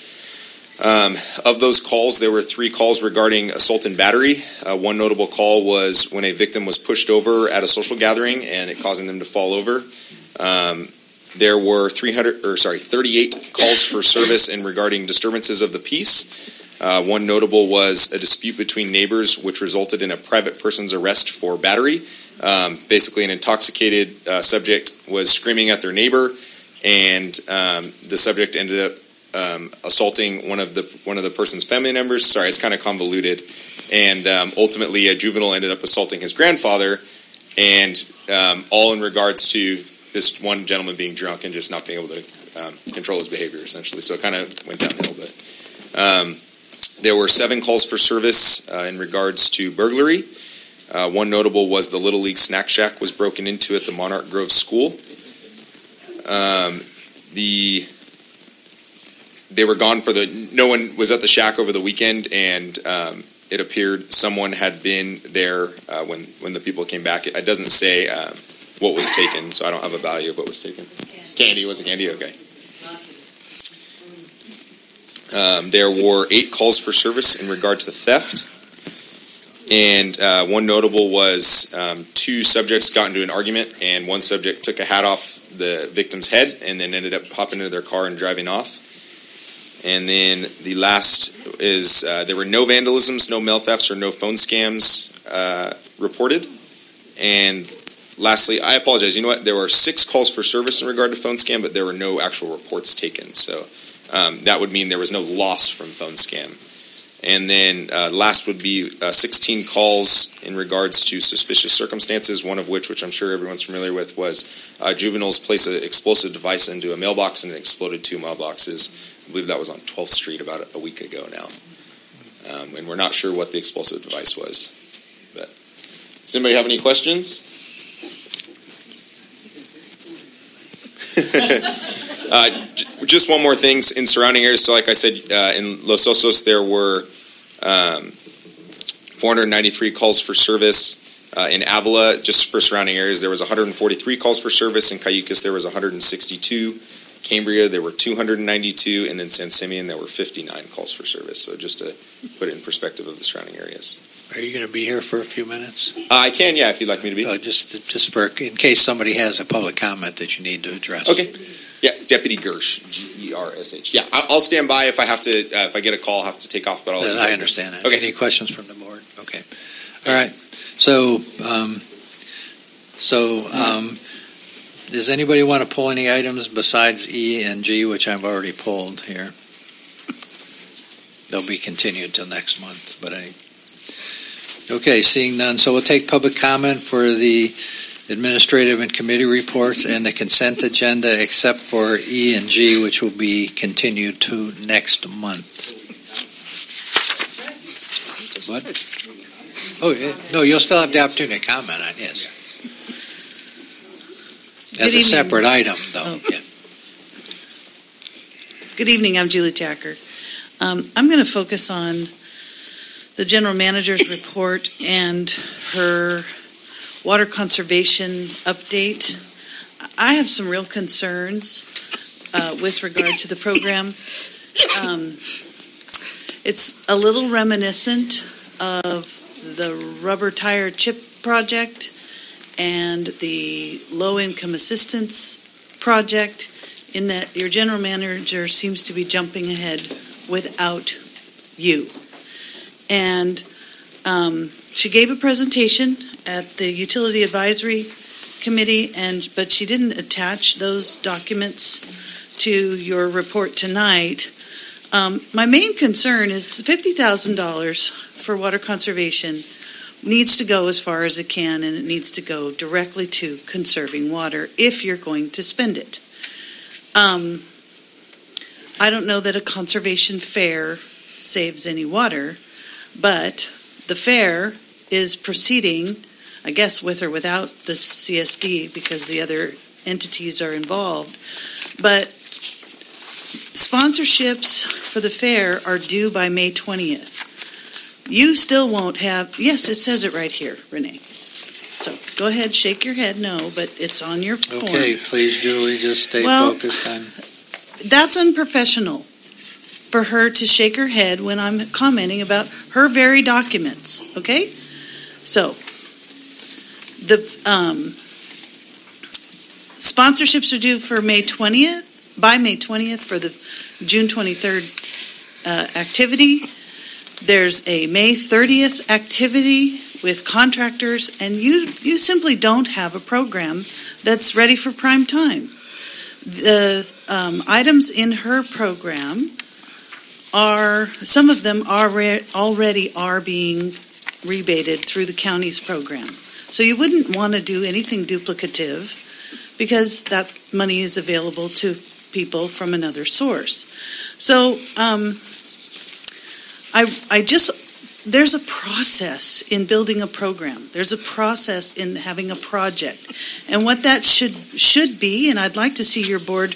Of those calls, there were 3 calls regarding assault and battery. One notable call was when a victim was pushed over at a social gathering and it causing them to fall over. There were 38 calls for service in regarding disturbances of the peace. One notable was a dispute between neighbors, which resulted in a private person's arrest for battery. Basically, an intoxicated subject was screaming at their neighbor, and the subject ended up assaulting one of the person's family members. Sorry, it's kind of convoluted. And ultimately, a juvenile ended up assaulting his grandfather, and all in regards to this one gentleman being drunk and just not being able to control his behavior, essentially. So it kind of went downhill. But there were 7 calls for there in regards to burglary. One notable was the Little League Snack Shack was broken into at the Monarch Grove School. They were gone no one was at the shack over the weekend, and it appeared someone had been there when the people came back. It doesn't say what was taken, so I don't have a value of what was taken. Candy. Was it candy? Okay. There were 8 calls for service in regard to the theft. And one notable was 2 subjects got into an argument, and one subject took a hat off the victim's head and then ended up hopping into their car and driving off. And then the last is there were no vandalisms, no mail thefts, or no phone scams reported. And lastly, I apologize. You know what? There were 6 calls for service in regard to phone scam, but there were no actual reports taken. So that would mean there was no loss from phone scam. And then last would be 16 calls in regards to suspicious circumstances, one of which I'm sure everyone's familiar with, was juveniles placed an explosive device into a mailbox and it exploded 2 mailboxes. I believe that was on 12th Street about a week ago now. And we're not sure what the explosive device was. But does anybody have any questions? Just one more thing in surrounding areas. So like I said, in Los Osos there were 493 calls for service. In Avila, just for surrounding areas, there was 143 calls for service. In Cayucas, there was 162. Cambria, there were 292. And in San Simeon, there were 59 calls for service. So just to put it in perspective of the surrounding areas. Are you going to be here for a few minutes? I can, yeah, if you'd like me to be. Just for in case somebody has a public comment that you need to address. Okay. Yeah, Deputy Gersh, Gersh. Yeah, I'll stand by if I have to. If I get a call, I'll have to take off. But I understand that. Okay. Any questions from the board? Okay. All right. So, does anybody want to pull any items besides E and G, which I've already pulled here? They'll be continued till next month. Okay, seeing none. So we'll take public comment for the administrative and committee reports and the consent agenda, except for E and G, which will be continued to next month. What? Oh, no, you'll still have the opportunity to comment on yes. As a separate item, though. Oh. Yeah. Good evening, I'm Julie Tacker. I'm going to focus on the general manager's report and her water conservation update. I have some real concerns with regard to the program. It's a little reminiscent of the rubber tire chip project and the low-income assistance project, in that your general manager seems to be jumping ahead without you. And she gave a presentation at the Utility Advisory Committee, but she didn't attach those documents to your report tonight. My main concern is $50,000 for water conservation needs to go as far as it can, and it needs to go directly to conserving water if you're going to spend it. I don't know that a conservation fair saves any water, but the fair is proceeding, I guess, with or without the CSD because the other entities are involved. But sponsorships for the fair are due by May 20th. you still won't have, yes, it says it right here, Renee. So go ahead, shake your head, no, but it's on your form. Okay, please, Julie, just stay Well, focused on. That's unprofessional for her to shake her head when I'm commenting about her very documents, okay? So, the sponsorships are due for May 20th, by May 20th for the June 23rd activity. There's a May 30th activity with contractors, and you simply don't have a program that's ready for prime time. The items in her program are, some of them already are being rebated through the county's program. So you wouldn't want to do anything duplicative because that money is available to people from another source. So there's a process in building a program. There's a process in having a project. And what that should be, and I'd like to see your board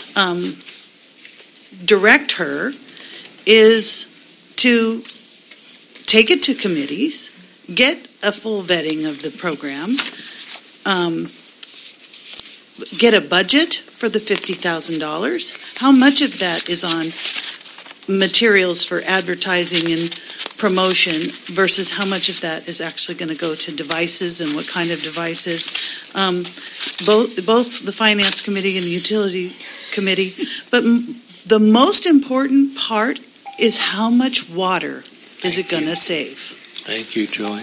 direct her, is to take it to committees, get a full vetting of the program, get a budget for the $50,000. How much of that is on materials for advertising and promotion versus how much of that is actually going to go to devices and what kind of devices. Both the Finance Committee and the Utility Committee. But the most important part is how much water is it going to save. Thank you, Julie.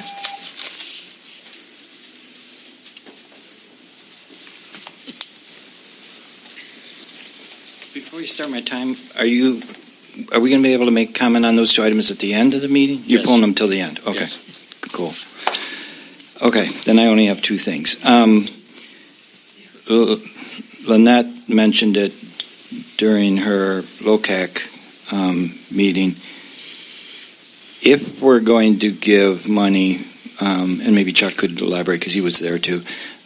Before you start my time, are we going to be able to make comment on those two items at the end of the meeting? You're pulling them till the end. Okay, cool. Okay, then I only have two things. Lynette mentioned it during her LOCAC meeting. If we're going to give money, and maybe Chuck could elaborate because he was there too,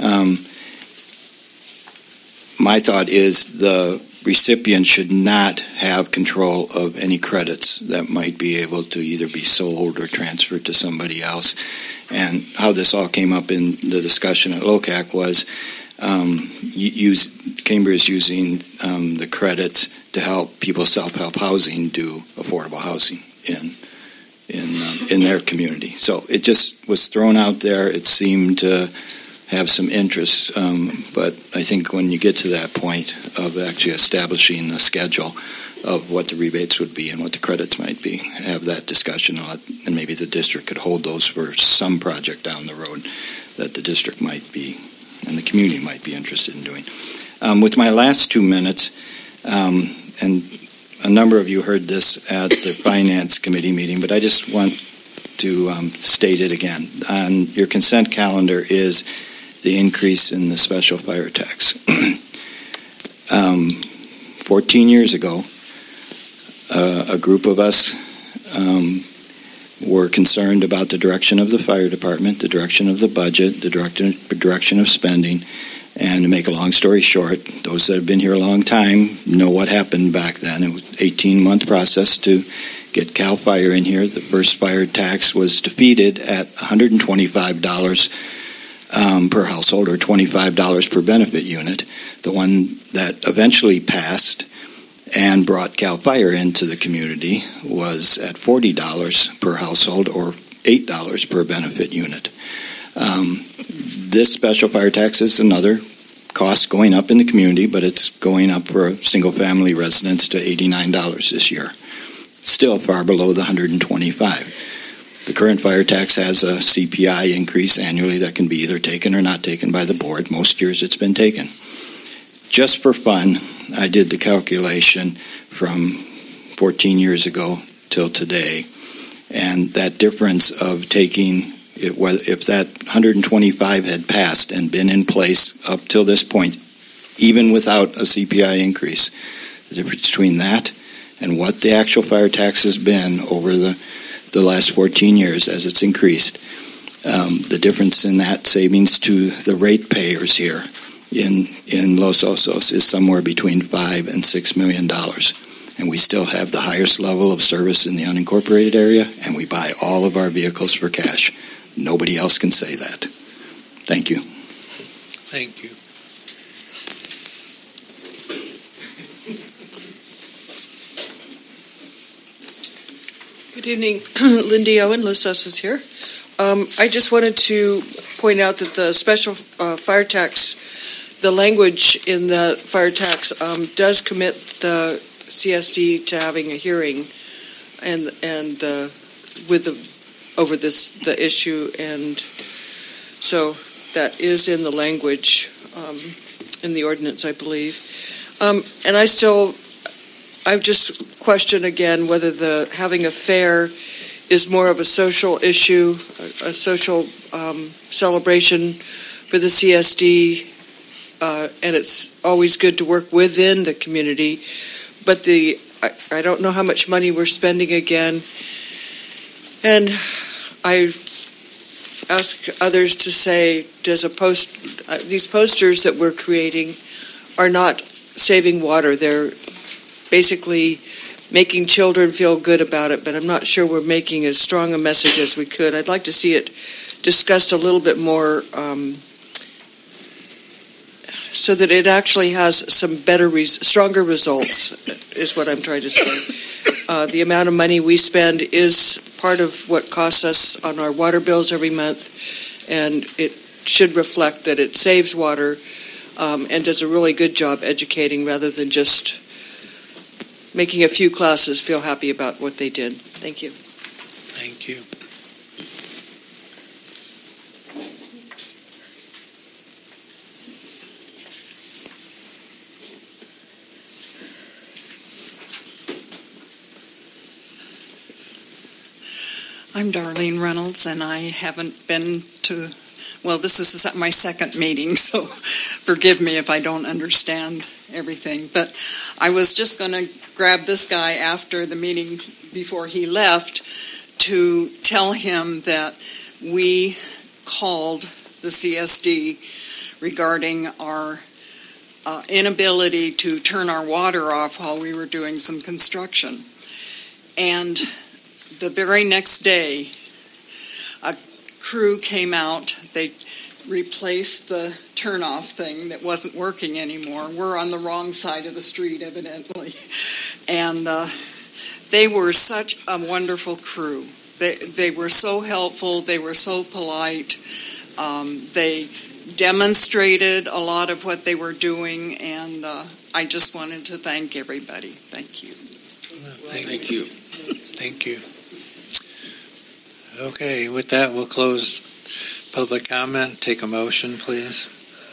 my thought is the recipient should not have control of any credits that might be able to either be sold or transferred to somebody else. And how this all came up in the discussion at LOCAC was Cambria is using the credits to help people self-help housing do affordable housing in their community. So it just was thrown out there. It seemed to have some interest, but I think when you get to that point of actually establishing the schedule of what the rebates would be and what the credits might be, have that discussion, and maybe the district could hold those for some project down the road that the district might be and the community might be interested in doing. With my last 2 minutes, and a number of you heard this at the Finance Committee meeting, but I just want to state it again. On your consent calendar is the increase in the special fire tax. 14 years ago, a group of us were concerned about the direction of the fire department, the direction of the budget, the direction of spending. And to make a long story short, those that have been here a long time know what happened back then. It was an 18-month process to get CAL FIRE in here. The first fire tax was defeated at $125 per household, or $25 per benefit unit. The one that eventually passed and brought CAL FIRE into the community was at $40 per household, or $8 per benefit unit. This special fire tax is another cost going up in the community, but it's going up for single-family residents to $89 this year. Still far below the $125. The current fire tax has a CPI increase annually that can be either taken or not taken by the board. Most years it's been taken. Just for fun, I did the calculation from 14 years ago till today, and that difference of taking, if that 125 had passed and been in place up till this point, even without a CPI increase, the difference between that and what the actual fire tax has been over the last 14 years as it's increased, the difference in that savings to the ratepayers here in Los Osos is somewhere between $5 and $6 million. and we still have the highest level of service in the unincorporated area, and we buy all of our vehicles for cash. Nobody else can say that. Thank you. Thank you. Good evening. Lindy Owen, Los Osos here. I just wanted to point out that the special fire tax, the language in the fire tax does commit the CSD to having a hearing and with over the issue, and so that is in the language in the ordinance, I believe. And I just question again whether the having a fair is more of a social issue, a social celebration for the CSD, and it's always good to work within the community. But I don't know how much money we're spending again, and I ask others to say, these posters that we're creating are not saving water. They're basically making children feel good about it, but I'm not sure we're making as strong a message as we could. I'd like to see it discussed a little bit more so that it actually has some stronger results, is what I'm trying to say. The amount of money we spend is part of what costs us on our water bills every month, and it should reflect that it saves water and does a really good job educating rather than just making a few classes feel happy about what they did. Thank you. Thank you. I'm Darlene Reynolds, and I haven't been to, well, this is my second meeting, so forgive me if I don't understand everything. But I was just going to grab this guy after the meeting before he left to tell him that we called the CSD regarding our inability to turn our water off while we were doing some construction. And the very next day, a crew came out. They replaced the turnoff thing that wasn't working anymore. We're on the wrong side of the street, evidently. And they were such a wonderful crew. They were so helpful. They were so polite. They demonstrated a lot of what they were doing, and I just wanted to thank everybody. Thank you. Thank you. Thank you. Okay, with that, we'll close public comment. Take a motion, please.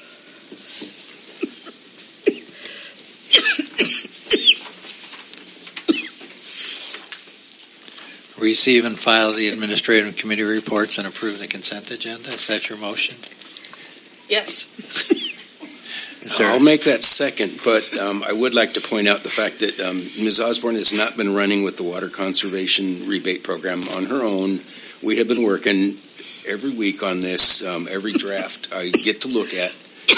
Receive and file the administrative committee reports and approve the consent agenda. Is that your motion? Yes. I'll make that second, but I would like to point out the fact that Ms. Osborne has not been running with the water conservation rebate program on her own. We have been working every week on this, every draft I get to look at.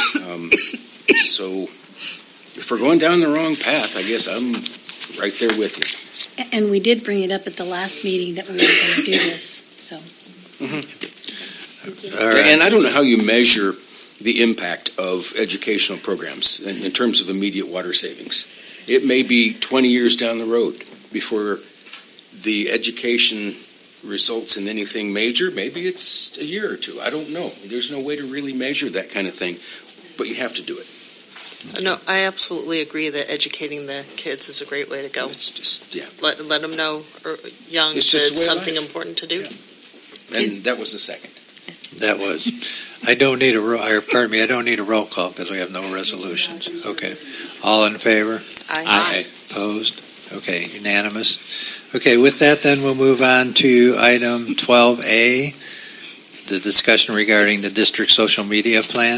So if we're going down the wrong path, I guess I'm right there with you. And we did bring it up at the last meeting that we were going to do this. So. Mm-hmm. All right. And I don't know how you measure the impact of educational programs in terms of immediate water savings. It may be 20 years down the road before the education results in anything major. Maybe it's a year or two. I don't know. There's no way to really measure that kind of thing, but you have to do it. No, I absolutely agree that educating the kids is a great way to go. It's just, yeah. Let them know young it's that it's something life. important to do. Yeah. And that was the second. That was. I don't need a roll call because we have no resolutions. Okay. All in favor? Aye. Opposed? Okay. Unanimous. Okay. With that, then we'll move on to item 12A, the discussion regarding the district social media plan.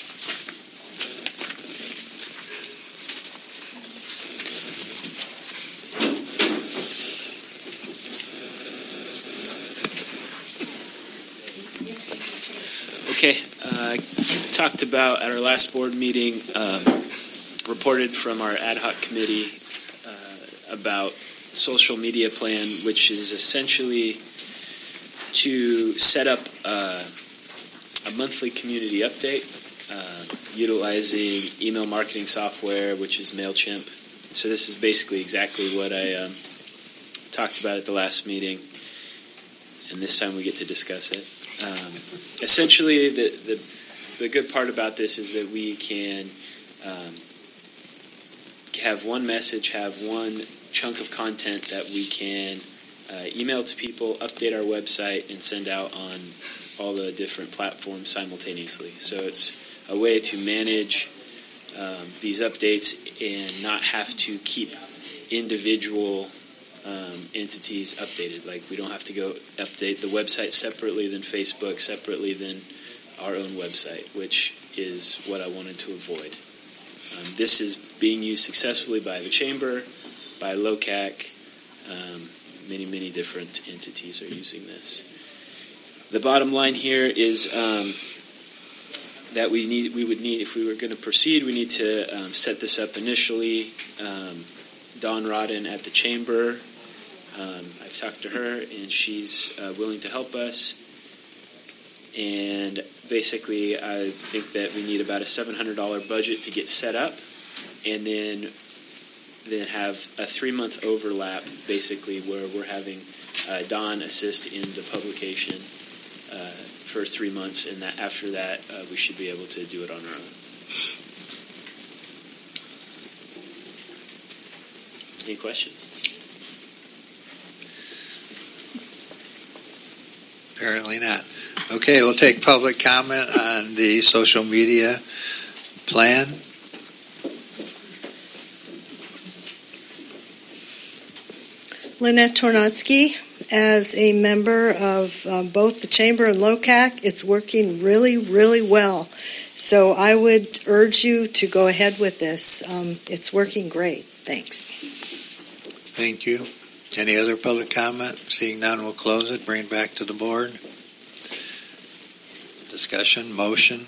Okay, talked about at our last board meeting, reported from our ad hoc committee about social media plan, which is essentially to set up a monthly community update utilizing email marketing software, which is MailChimp. So this is basically exactly what I talked about at the last meeting, and this time we get to discuss it. Essentially, the good part about this is that we can have one message, have one chunk of content that we can email to people, update our website, and send out on all the different platforms simultaneously. So it's a way to manage these updates and not have to keep individual entities updated. Like, we don't have to go update the website separately than Facebook, separately than our own website, which is what I wanted to avoid. This is being used successfully by the Chamber, by LOCAC. Many different entities are using this. The bottom line here is that we would need, if we were going to proceed, we need to set this up initially. Dawn Rodden at the Chamber, I've talked to her, and she's willing to help us. And basically, I think that we need about a $700 budget to get set up, and then have a 3-month overlap, basically, where we're having Dawn assist in the publication for 3 months, and that after that, we should be able to do it on our own. Any questions? Apparently not. Okay, we'll take public comment on the social media plan. Lynette Tornotsky, as a member of both the Chamber and LOCAC, it's working really, really well. So I would urge you to go ahead with this. It's working great. Thanks. Thank you. Any other public comment? Seeing none, we'll close it. Bring it back to the board. Discussion, motion.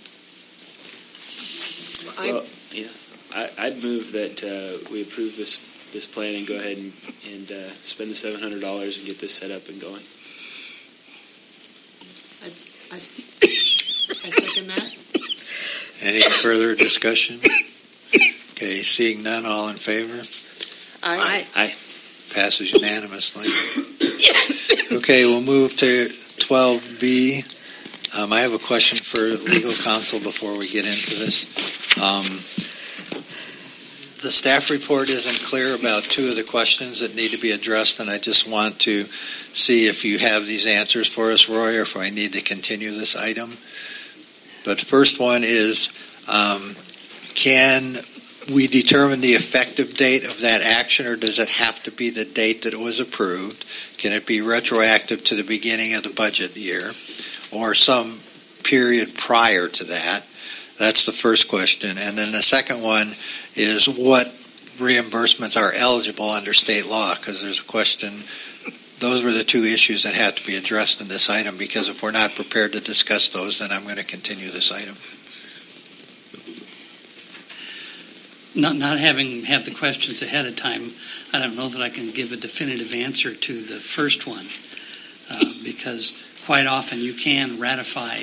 Well, I'd move that we approve this plan and go ahead and spend the $700 and get this set up and going. I second that. Any further discussion? Okay, seeing none, all in favor? Aye. Aye. Passes unanimously. Okay, we'll move to 12B. I have a question for legal counsel before we get into this. The staff report isn't clear about two of the questions that need to be addressed, and I just want to see if you have these answers for us, Roy, or if I need to continue this item. But the first one is, can we determine the effective date of that action, or does it have to be the date that it was approved? Can it be retroactive to the beginning of the budget year, or some period prior to that? That's the first question. And then the second one is what reimbursements are eligible under state law, because there's a question. Those were the two issues that have to be addressed in this item, because if we're not prepared to discuss those, then I'm going to continue this item. Not having had the questions ahead of time, I don't know that I can give a definitive answer to the first one, because quite often you can ratify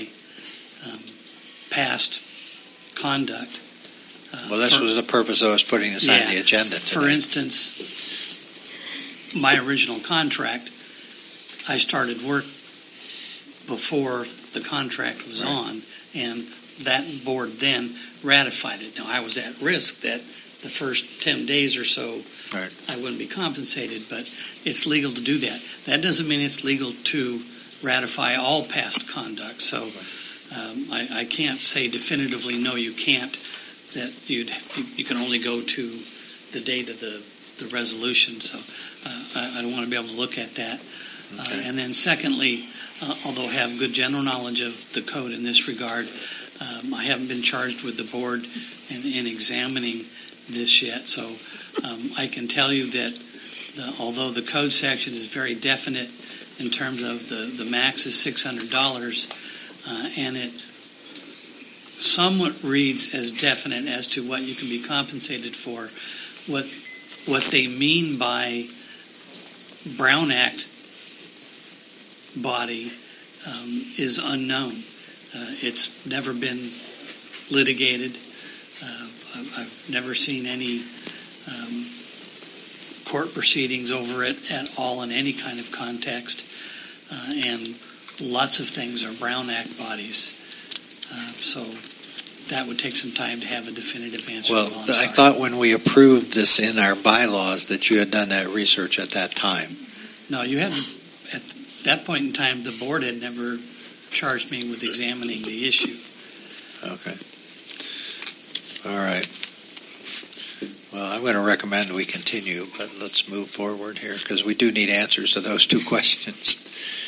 past conduct. Well, this was the purpose I was putting this on the agenda today. For instance, my original contract, I started work before the contract was on, and that board then ratified it. Now, I was at risk that the first 10 days or so I wouldn't be compensated, but it's legal to do that. That doesn't mean it's legal to ratify all past conduct. So I can't say definitively, no, you can't, that you can only go to the date of the resolution. So I don't want to be able to look at that. And then secondly, although I have good general knowledge of the code in this regard, I haven't been charged with the board in examining this yet. So I can tell you that although the code section is very definite in terms of the max is $600, and it somewhat reads as definite as to what you can be compensated for, what what they mean by Brown Act body is unknown. It's never been litigated. I've never seen any court proceedings over it at all in any kind of context. And lots of things are Brown Act bodies. So that would take some time to have a definitive answer. Well, I thought when we approved this in our bylaws that you had done that research at that time. No, you hadn't. At that point in time, the board had never charged me with examining the issue. Okay. All right. Well, I'm going to recommend we continue, but let's move forward here because we do need answers to those two questions.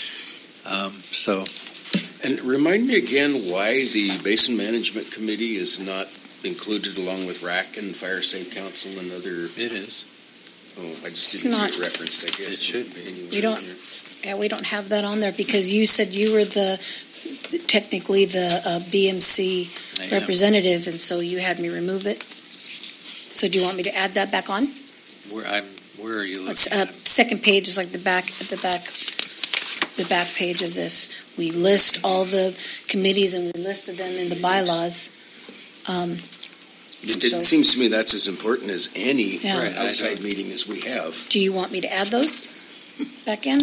And remind me again why the Basin Management Committee is not included along with RAC and Fire Safe Council and other. It is. Oh, I just didn't see it referenced. I guess it should be. We don't have that on there because you said you were technically the BMC representative, and so you had me remove it. So do you want me to add that back on? Where are you looking? Second page is like the back page of this. We list all the committees and we listed them in the bylaws. It seems to me that's as important as any outside meeting as we have. Do you want me to add those back in?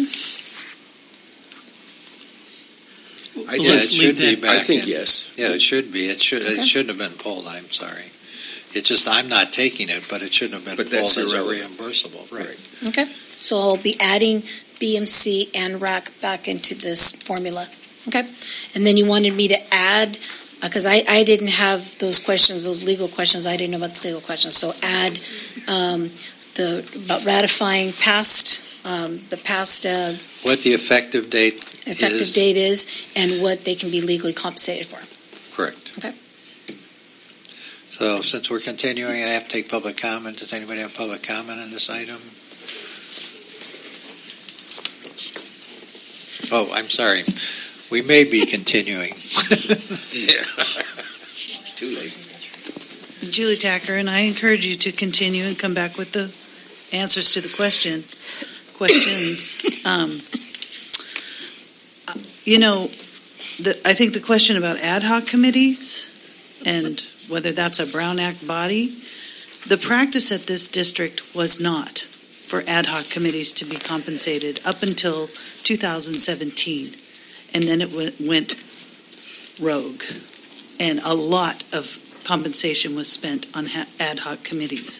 It should be back. I think in. yes. Yeah, it should be. It shouldn't have been pulled. I'm sorry. It's just I'm not taking it, but it shouldn't have been pulled as a reimbursable. Right. Okay. So I'll be adding BMC and RAC back into this formula. Okay. And then you wanted me to add, because I didn't have those questions, those legal questions. I didn't know about the legal questions. So add about ratifying the past. What the effective date is, and what they can be legally compensated for. Correct. Okay. So since we're continuing, I have to take public comment. Does anybody have public comment on this item? Oh, I'm sorry. We may be continuing. Yeah. Too late. Julie Tacker, and I encourage you to continue and come back with the answers to the questions. I think the question about ad hoc committees and whether that's a Brown Act body, the practice at this district was not for ad hoc committees to be compensated up until 2017. And then it went rogue. And a lot of compensation was spent on ad hoc committees.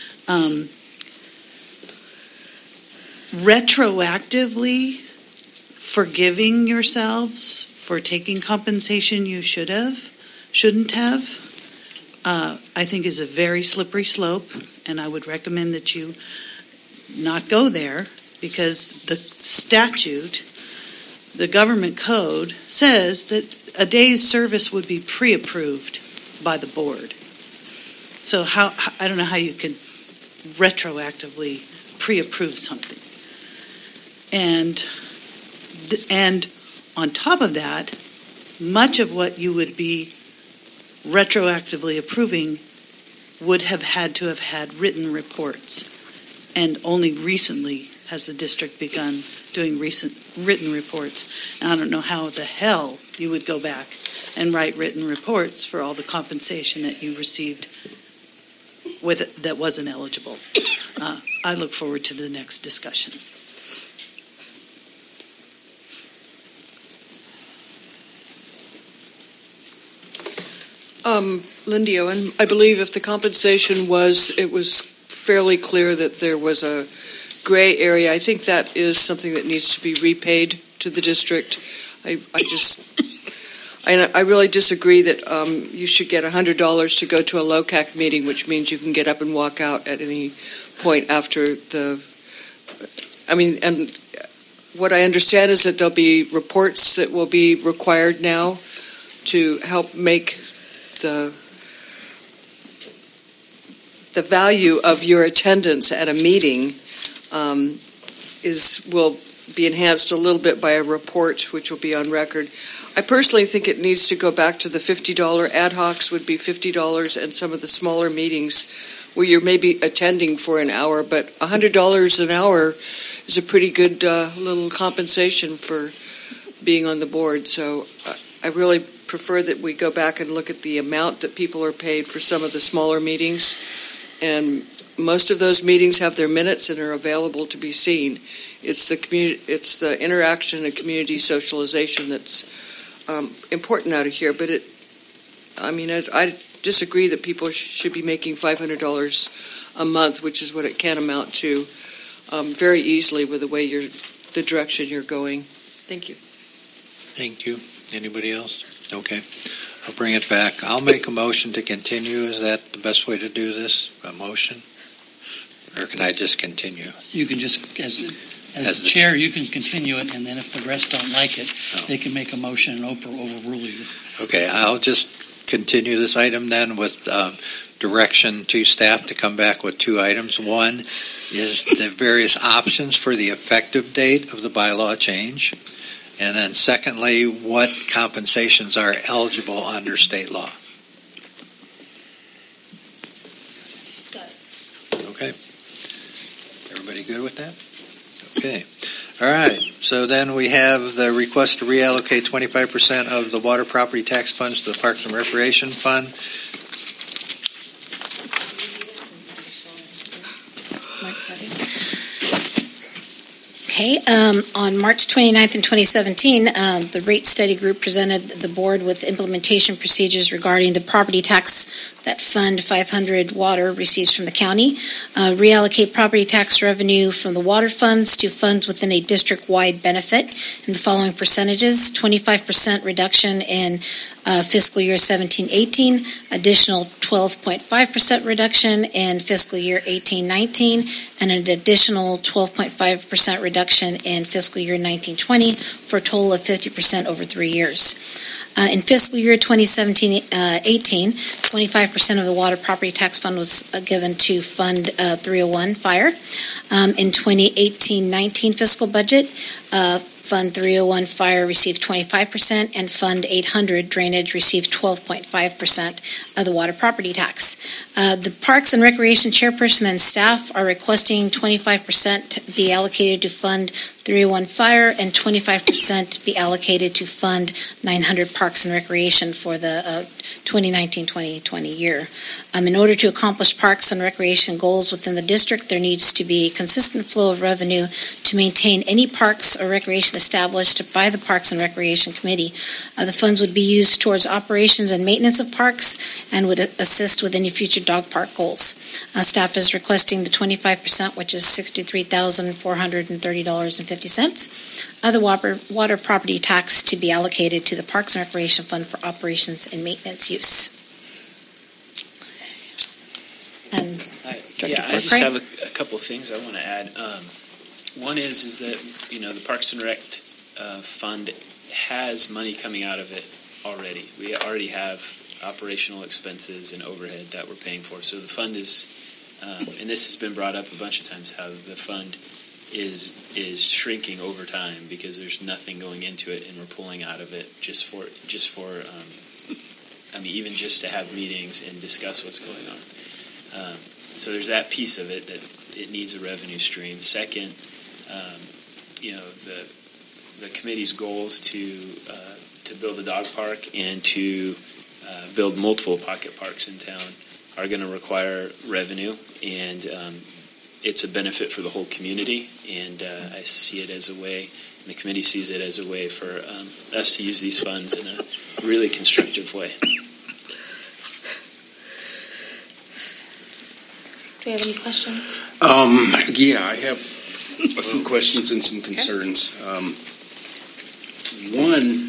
Retroactively forgiving yourselves for taking compensation you shouldn't have, I think is a very slippery slope, and I would recommend that you not go there because the statute, the government code, says that a day's service would be pre-approved by the board. So I don't know how you could retroactively pre-approve something. And on top of that, much of what you would be retroactively approving would have had to have had written reports. And only recently has the district begun doing recent written reports. And I don't know how the hell you would go back and write written reports for all the compensation that you received that wasn't eligible. I look forward to the next discussion. Lindy Owen, I believe if the compensation it was fairly clear that there was a gray area. I think that is something that needs to be repaid to the district. I really disagree that you should get $100 to go to a LOCAC meeting, which means you can get up and walk out at any point after and what I understand is that there'll be reports that will be required now to help make the value of your attendance at a meeting will be enhanced a little bit by a report which will be on record. I personally think it needs to go back to the $50 ad hocs would be $50, and some of the smaller meetings where you're maybe attending for an hour, but $100 an hour is a pretty good little compensation for being on the board. So I really prefer that we go back and look at the amount that people are paid for some of the smaller meetings. And most of those meetings have their minutes and are available to be seen. It's the interaction and community socialization that's important out of here. But I disagree that people should be making $500 a month, which is what it can amount to, very easily with the direction you're going. Thank you. Thank you. Anybody else? Okay. I'll bring it back. I'll make a motion to continue. Is that the best way to do this? A motion? Or can I just continue? You can just, as the chair, you can continue it, and then if the rest don't like it, they can make a motion and overrule you. Okay, I'll just continue this item then with direction to staff to come back with two items. One is the various options for the effective date of the bylaw change. And then secondly, what compensations are eligible under state law? Okay. Everybody good with that? Okay. All right. So then we have the request to reallocate 25% of the water property tax funds to the Parks and Recreation Fund. Okay, on March 29th in 2017, the rate study group presented the board with implementation procedures regarding the property tax that Fund 500 Water receives from the county, reallocate property tax revenue from the water funds to funds within a district-wide benefit in the following percentages: 25% reduction in fiscal year 17-18, additional 12.5% reduction in fiscal year 18-19, and an additional 12.5% reduction in fiscal year 19-20, for a total of 50% over 3 years. In fiscal year 2017-18, 25% of the water property tax fund was given to Fund 301 Fire. In 2018-19 fiscal budget, Fund 301 Fire received 25%, and Fund 800 Drainage received 12.5% of the water property tax. The Parks and Recreation Chairperson and staff are requesting 25% be allocated to Fund 301 Fire and 25% be allocated to Fund 900 Parks and Recreation for the 2019-2020 year. In order to accomplish parks and recreation goals within the district, there needs to be a consistent flow of revenue to maintain any parks or recreation established by the Parks and Recreation Committee. The funds would be used towards operations and maintenance of parks and would assist with any future dog park goals. Staff is requesting the 25%, which is $63,430.50, of the water property tax to be allocated to the Parks and Recreation Fund for operations and maintenance use. And I just have a couple of things I want to add. One is that the Parks and Rec fund has money coming out of it already. We already have operational expenses and overhead that we're paying for. So the fund is, and this has been brought up a bunch of times, how the fund is shrinking over time because there's nothing going into it, and we're pulling out of it just for even just to have meetings and discuss what's going on. So there's that piece of it that it needs a revenue stream. Second, the committee's goals to build a dog park and to build multiple pocket parks in town are going to require revenue, and it's a benefit for the whole community. And I see it as a way, and the committee sees it as a way for us to use these funds in a really constructive way. Do we have any questions? Yeah, I have a few questions and some concerns. One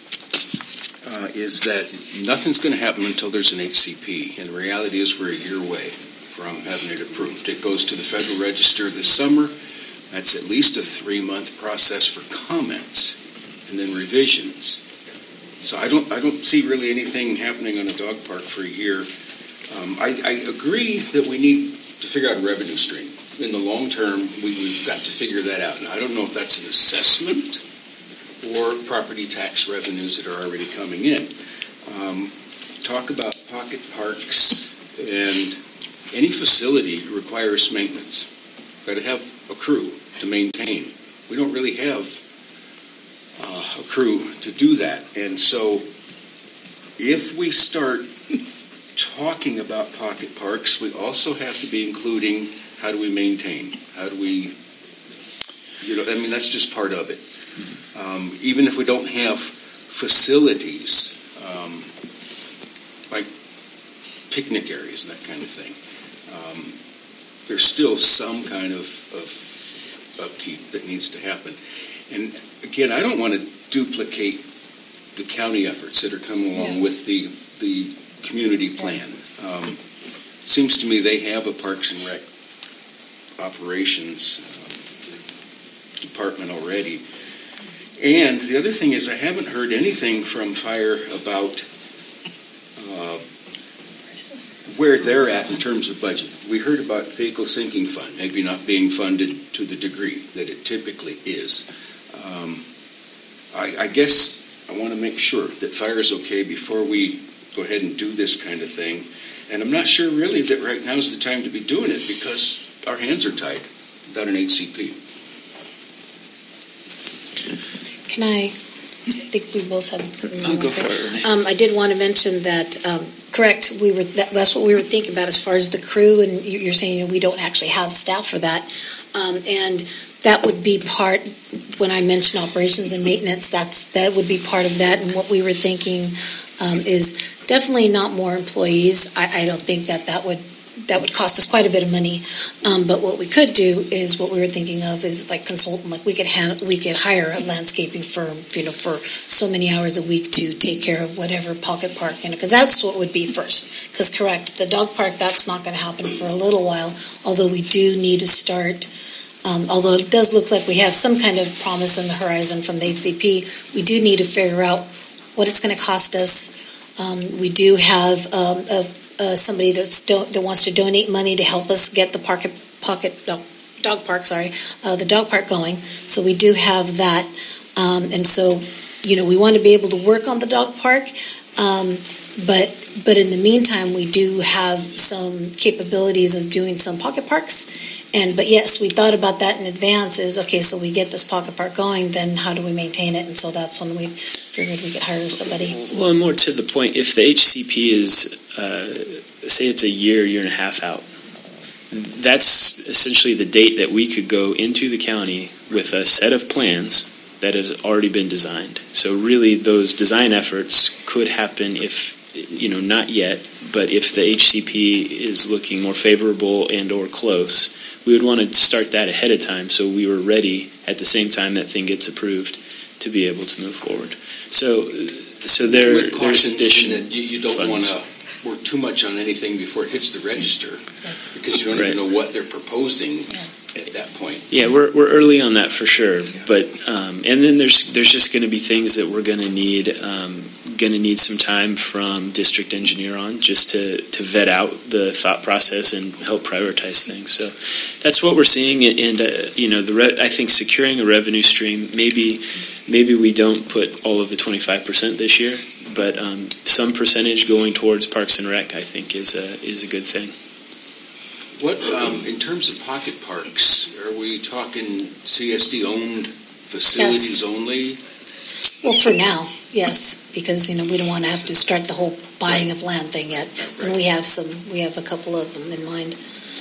is that nothing's going to happen until there's an HCP, and the reality is we're a year away from having it approved. It goes to the Federal Register this summer. That's at least a 3-month process for comments and then revisions. So I don't see really anything happening on a dog park for a year. I agree that we need to figure out a revenue stream. In the long term, we've got to figure that out. Now, I don't know if that's an assessment or property tax revenues that are already coming in. Talk about pocket parks and any facility requires maintenance. Got to have a crew to maintain. We don't really have a crew to do that. And so if we start talking about pocket parks, we also have to be including how do we maintain? How do we, that's just part of it. Even if we don't have facilities, like picnic areas and that kind of thing, there's still some kind of upkeep that needs to happen. And again, I don't want to duplicate the county efforts that are coming along with the community plan. It seems to me they have a Parks and Rec operations department already. And the other thing is I haven't heard anything from Fire about where they're at in terms of budget. We heard about vehicle sinking fund maybe not being funded to the degree that it typically is. I guess I want to make sure that fire is okay before we go ahead and do this kind of thing. And I'm not sure really that right now is the time to be doing it because our hands are tied without an HCP. Can I think we both had something. I'll go for it. I did want to mention that, correct, that's what we were thinking about as far as the crew, and you're saying we don't actually have staff for that. And that would be part, when I mentioned operations and maintenance, that would be part of that. And what we were thinking is definitely not more employees. I don't think that would cost us quite a bit of money. But what we could do is what we were thinking of is like consultant, like we could hire a landscaping firm, for so many hours a week to take care of whatever pocket park, because that's what would be first. Because correct, the dog park, that's not going to happen for a little while, although we do need to start. Although it does look like we have some kind of promise in the horizon from the HCP, we do need to figure out what it's going to cost us. We do have somebody that wants to donate money to help us get the dog park going. So we do have that, and so we want to be able to work on the dog park, but in the meantime we do have some capabilities of doing some pocket parks. But yes, we thought about that in advance. Is okay. So we get this pocket park going. Then how do we maintain it? And so that's when we figured we could hire somebody. Well, and more to the point, if the HCP is, say, it's a year and a half out, that's essentially the date that we could go into the county with a set of plans that has already been designed. So really, those design efforts could happen if, not yet, but if the HCP is looking more favorable and or close. We would want to start that ahead of time so we were ready at the same time that thing gets approved to be able to move forward. So there's addition that you don't want to work too much on anything before it hits the register, because you don't even know what they're proposing at that point. Yeah, we're early on that for sure, but and then there's just going to be things that we're going to need some time from district engineer on just to vet out the thought process and help prioritize things. So that's what we're seeing, and I think securing a revenue stream, maybe we don't put all of the 25% this year, but some percentage going towards Parks and Rec, I think, is a good thing. What in terms of pocket parks, are we talking CSD owned facilities only? Well, for now, yes, because we don't want to have to start the whole buying of land thing yet. And we have a couple of them in mind.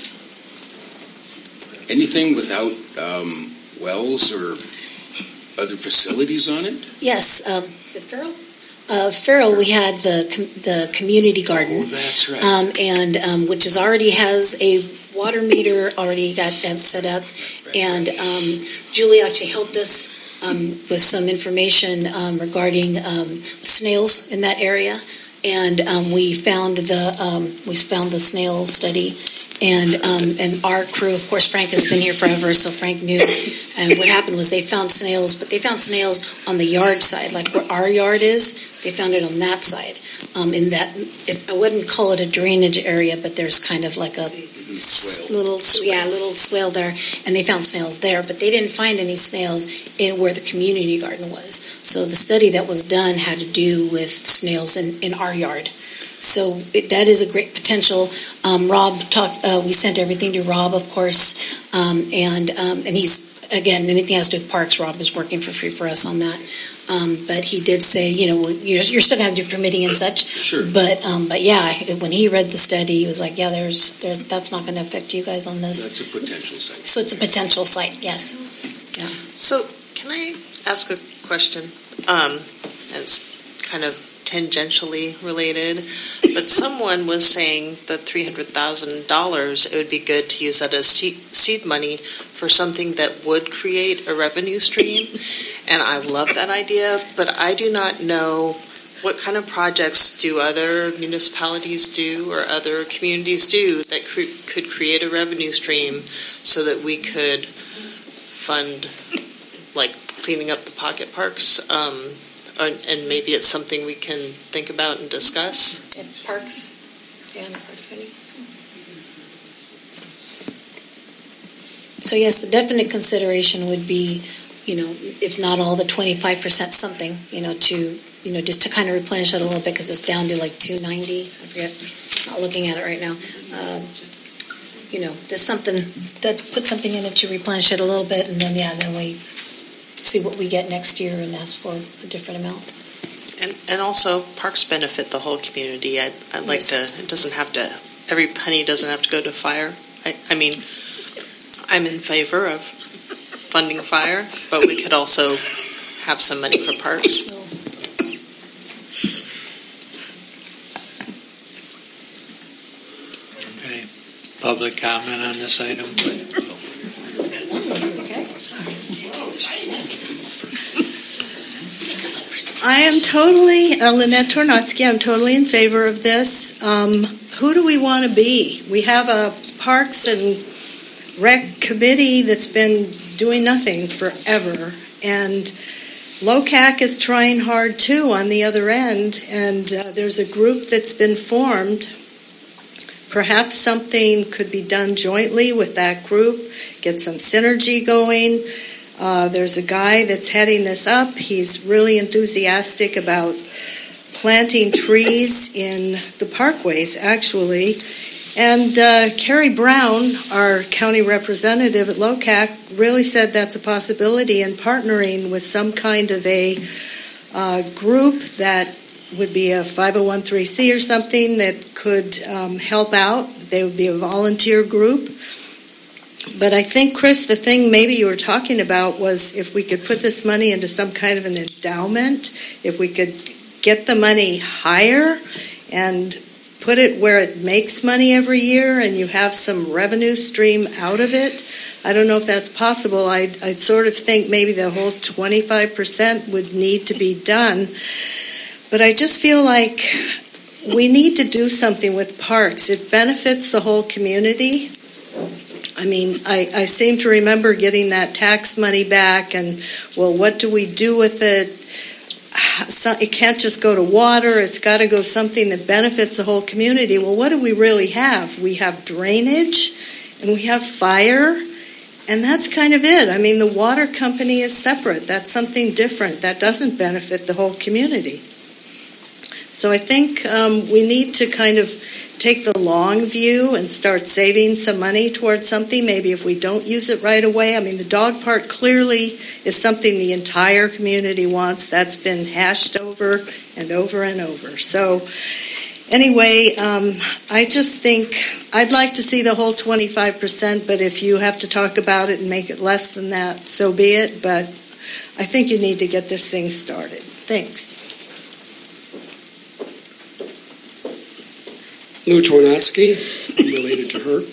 Anything without wells or other facilities on it? Yes. Is it Farrell? Farrell, we had the community garden. Oh, that's right. And which already has a water meter already got set up, and Julie actually helped us with some information regarding snails in that area, and we found the snail study. And our crew, of course, Frank has been here forever, so Frank knew. And what happened was they found snails, but they found snails on the yard side, like where our yard is. They found it on that side. I wouldn't call it a drainage area, but there's kind of like a little swale there, and they found snails there, but they didn't find any snails in where the community garden was. So the study that was done had to do with snails in our yard. So that is a great potential. Rob talked. We sent everything to Rob, of course, and he's again anything has to do with parks. Rob is working for free for us on that. But he did say, you're still going to have to do permitting and such. Sure. But yeah, when he read the study, he was like, yeah, that's not going to affect you guys on this. That's a potential site. So it's a potential site, yes. Yeah. So can I ask a question? It's kind of tangentially related, but someone was saying that $300,000, it would be good to use that as seed money for something that would create a revenue stream. And I love that idea, but I do not know what kind of projects do other municipalities do or other communities do that could create a revenue stream so that we could fund, like, cleaning up the pocket parks. And maybe it's something we can think about and discuss. And parks and Parks Committee. So yes, the definite consideration would be, if not all, the 25% something, just to kind of replenish it a little bit because it's down to like 290. I forget. Not looking at it right now. Just something that put something in it to replenish it a little bit, and then we see what we get next year and ask for a different amount. And also, parks benefit the whole community. I'd like to, it doesn't have to, every penny doesn't have to go to fire. I mean, I'm in favor of funding fire, but we could also have some money for parks. Okay. Public comment on this item, please. I am totally, Lynette Tornotsky, I'm totally in favor of this. Who do we want to be? We have a Parks and Rec Committee that's been doing nothing forever, and LOCAC is trying hard too on the other end, and there's a group that's been formed. Perhaps something could be done jointly with that group, get some synergy going. There's a guy that's heading this up. He's really enthusiastic about planting trees in the parkways, actually. And Carrie Brown, our county representative at LOCAC, really said that's a possibility, and partnering with some kind of a group that would be a 501(c)(3) or something that could help out. They would be a volunteer group. But I think, Chris, the thing maybe you were talking about was if we could put this money into some kind of an endowment, if we could get the money higher and put it where it makes money every year and you have some revenue stream out of it. I don't know if that's possible. I'd sort of think maybe the whole 25% would need to be done. But I just feel like we need to do something with parks. It benefits the whole community. I mean, I seem to remember getting that tax money back, and, well, what do we do with it? It can't just go to water. It's got to go something that benefits the whole community. Well, what do we really have? We have drainage, and we have fire, and that's kind of it. I mean, the water company is separate. That's something different. That doesn't benefit the whole community. So I think we need to kind of take the long view and start saving some money towards something. Maybe if we don't use it right away. I mean, the dog park clearly is something the entire community wants. That's been hashed over and over and over. So anyway, I just think I'd like to see the whole 25%, but if you have to talk about it and make it less than that, so be it. But I think you need to get this thing started. Thanks. Lou Tornotsky, I'm related to her.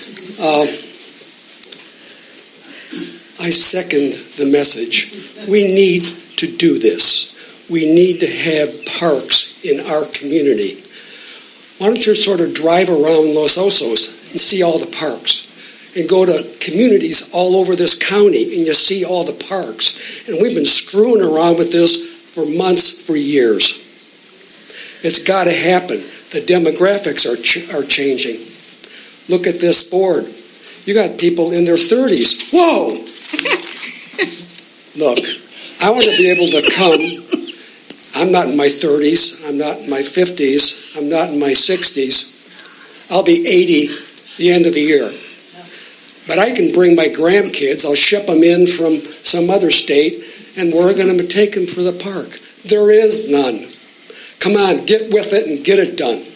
I second the message. We need to do this. We need to have parks in our community. Why don't you sort of drive around Los Osos and see all the parks, and go to communities all over this county and you see all the parks. And we've been screwing around with this for months, for years. It's got to happen. The demographics are changing. Look at this board. You got people in their 30s. Whoa! Look, I want to be able to come. I'm not in my 30s. I'm not in my 50s. I'm not in my 60s. I'll be 80 the end of the year. But I can bring my grandkids. I'll ship them in from some other state, and we're going to take them for the park. There is none. Come on, get with it and get it done.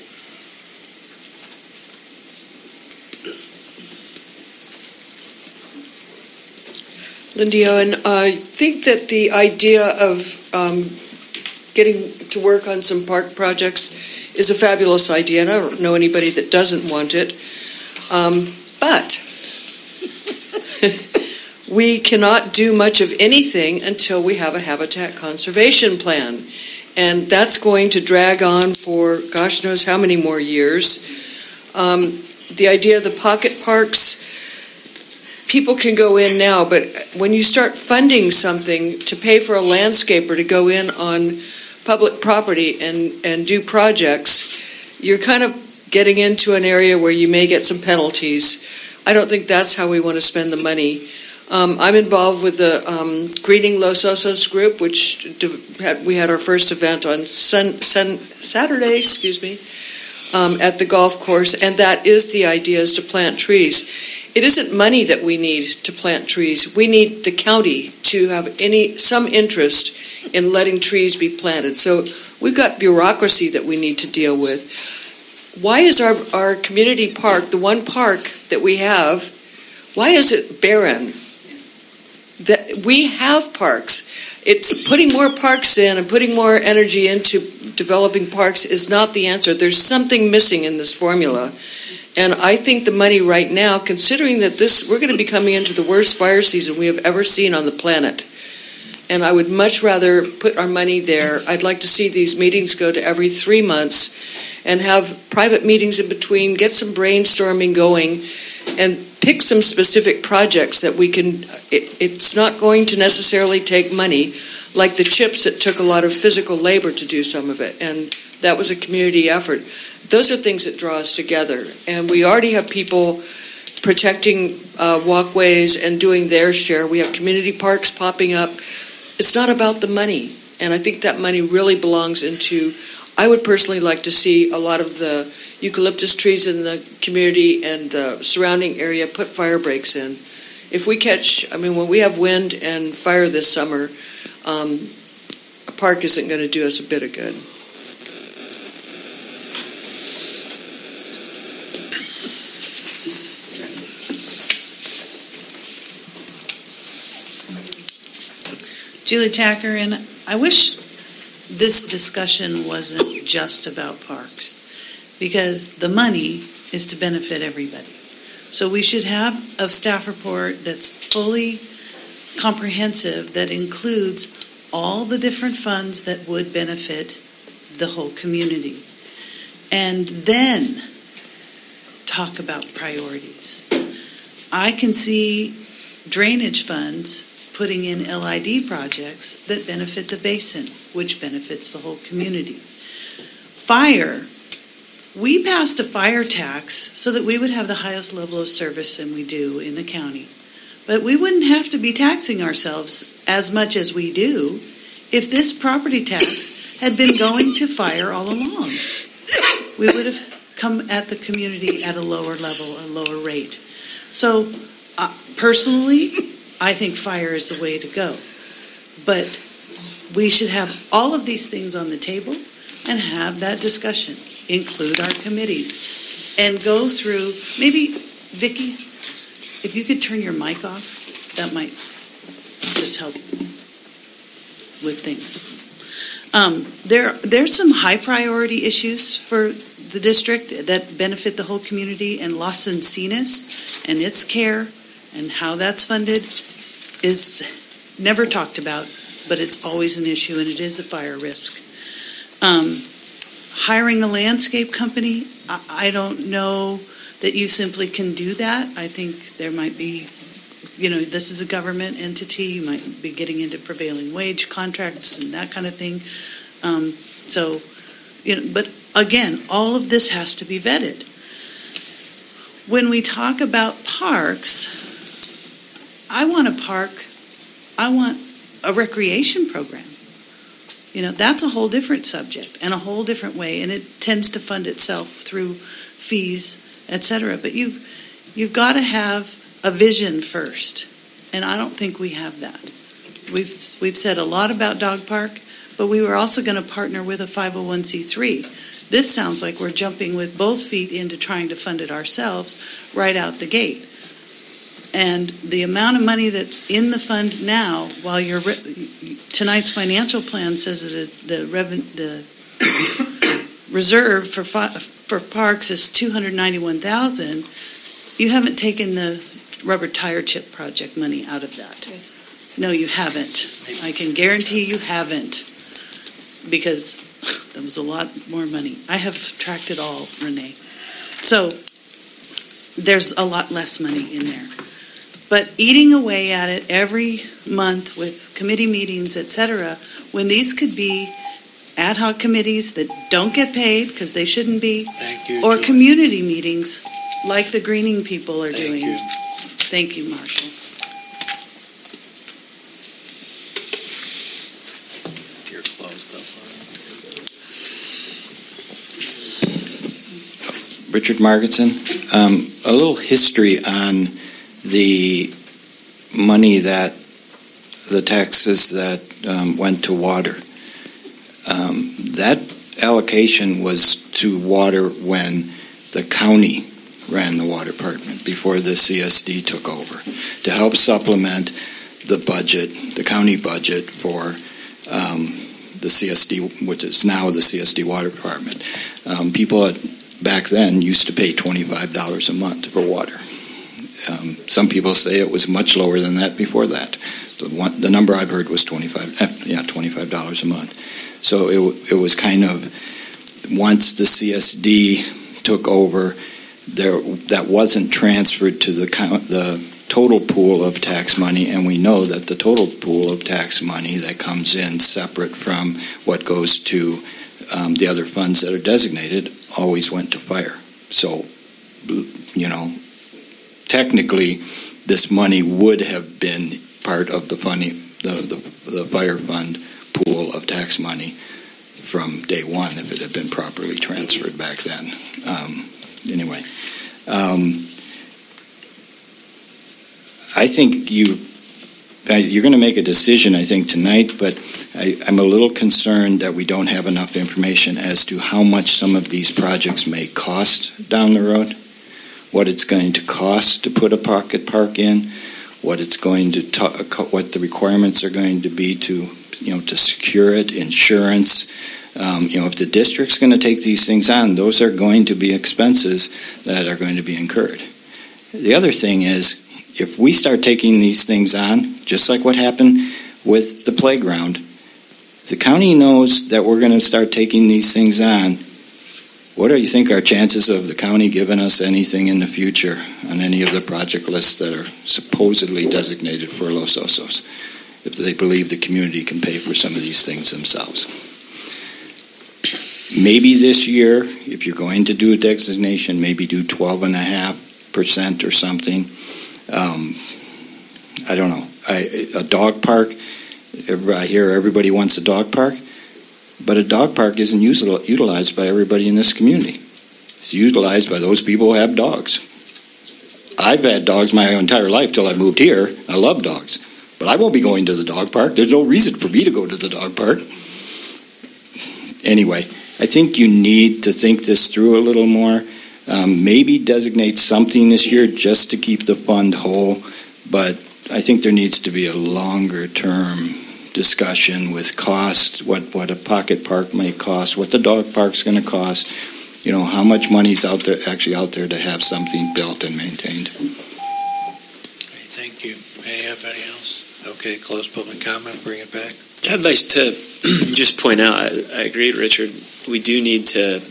Lindy Owen, I think that the idea of getting to work on some park projects is a fabulous idea, and I don't know anybody that doesn't want it. But we cannot do much of anything until we have a habitat conservation plan. And that's going to drag on for gosh knows how many more years. The idea of the pocket parks, people can go in now, but when you start funding something to pay for a landscaper to go in on public property and do projects, you're kind of getting into an area where you may get some penalties. I don't think that's how we want to spend the money. I'm involved with the Greening Los Osos group, which we had our first event on Saturday, at the golf course, and that is the idea, is to plant trees. It isn't money that we need to plant trees. We need the county to have some interest in letting trees be planted. So we've got bureaucracy that we need to deal with. Why is our community park, the one park that we have, why is it barren? That we have parks. It's putting more parks in and putting more energy into developing parks is not the answer. There's something missing in this formula. And I think the money right now, considering that we're going to be coming into the worst fire season we have ever seen on the planet, and I would much rather put our money there. I'd like to see these meetings go to every 3 months and have private meetings in between, get some brainstorming going, and pick some specific projects that we can. It's not going to necessarily take money, like the CHIPS, it took a lot of physical labor to do some of it, and that was a community effort. Those are things that draw us together, and we already have people protecting walkways and doing their share. We have community parks popping up. It's not about the money, and I think that money really belongs into. I would personally like to see a lot of the eucalyptus trees in the community and the surrounding area put fire breaks in. If we when we have wind and fire this summer, a park isn't going to do us a bit of good. Julie Tacker, and I wish this discussion wasn't just about parks, because the money is to benefit everybody. So we should have a staff report that's fully comprehensive, that includes all the different funds that would benefit the whole community. And then talk about priorities. I can see drainage funds putting in LID projects that benefit the basin, which benefits the whole community. Fire, we passed a fire tax so that we would have the highest level of service than we do in the county. But we wouldn't have to be taxing ourselves as much as we do if this property tax had been going to fire all along. We would have come at the community at a lower level, a lower rate. So personally, I think fire is the way to go. But we should have all of these things on the table and have that discussion. Include our committees and go through. Maybe, Vicki, if you could turn your mic off, that might just help with things. There's some high priority issues for the district that benefit the whole community, and Las Encinas and its care and how that's funded is never talked about, but it's always an issue, and it is a fire risk. Hiring a landscape company, I don't know that you simply can do that. I think there might be, this is a government entity. You might be getting into prevailing wage contracts and that kind of thing. But again, all of this has to be vetted. When we talk about parks, I want a recreation program. That's a whole different subject and a whole different way, and it tends to fund itself through fees, etc. But you've got to have a vision first, and I don't think we have that. We've said a lot about Dog Park, but we were also going to partner with a 501c3. This sounds like we're jumping with both feet into trying to fund it ourselves right out the gate. And the amount of money that's in the fund now, while tonight's financial plan says that the reserve for parks is $291,000, you haven't taken the rubber tire chip project money out of that. Yes. No, you haven't. I can guarantee you haven't, because that was a lot more money. I have tracked it all, Renee. So there's a lot less money in there. But eating away at it every month with committee meetings, etc., when these could be ad hoc committees that don't get paid because they shouldn't be, or Joy. community meetings like the greening people are doing. You. Thank you, Marshall. You're closed up on Richard Margetson, a little history on the money that the taxes that went to water. That allocation was to water when the county ran the water department before the CSD took over to help supplement the budget, the county budget for the CSD, which is now the CSD water department. People back then used to pay $25 a month for water. Some people say it was much lower than that before that. The number I've heard was $25 a month. So it was kind of, once the CSD took over, that wasn't transferred to the total pool of tax money, and we know that the total pool of tax money that comes in separate from what goes to the other funds that are designated always went to fire. So, technically, this money would have been part of the fire fund pool of tax money from day one if it had been properly transferred back then. I think you're going to make a decision, I think, tonight, but I'm a little concerned that we don't have enough information as to how much some of these projects may cost down the road, what it's going to cost to put a pocket park in, what the requirements are going to be to secure it, insurance. If the district's going to take these things on, those are going to be expenses that are going to be incurred. The other thing is, if we start taking these things on, just like what happened with the playground, the county knows that we're going to start taking these things on. What do you think our chances of the county giving us anything in the future on any of the project lists that are supposedly designated for Los Osos, if they believe the community can pay for some of these things themselves? Maybe this year, if you're going to do a designation, maybe do 12.5% or something. I don't know. A dog park, I hear everybody wants a dog park, but a dog park isn't utilized by everybody in this community. It's utilized by those people who have dogs. I've had dogs my entire life till I moved here. I love dogs. But I won't be going to the dog park. There's no reason for me to go to the dog park. Anyway, I think you need to think this through a little more. Maybe designate something this year just to keep the fund whole, but I think there needs to be a longer term discussion with cost, what a pocket park may cost, what the dog park's going to cost, how much money's out there to have something built and maintained. Okay, thank you. Anybody else? Okay, close public comment, bring it back. I'd like to just point out, I agree, Richard, we do need to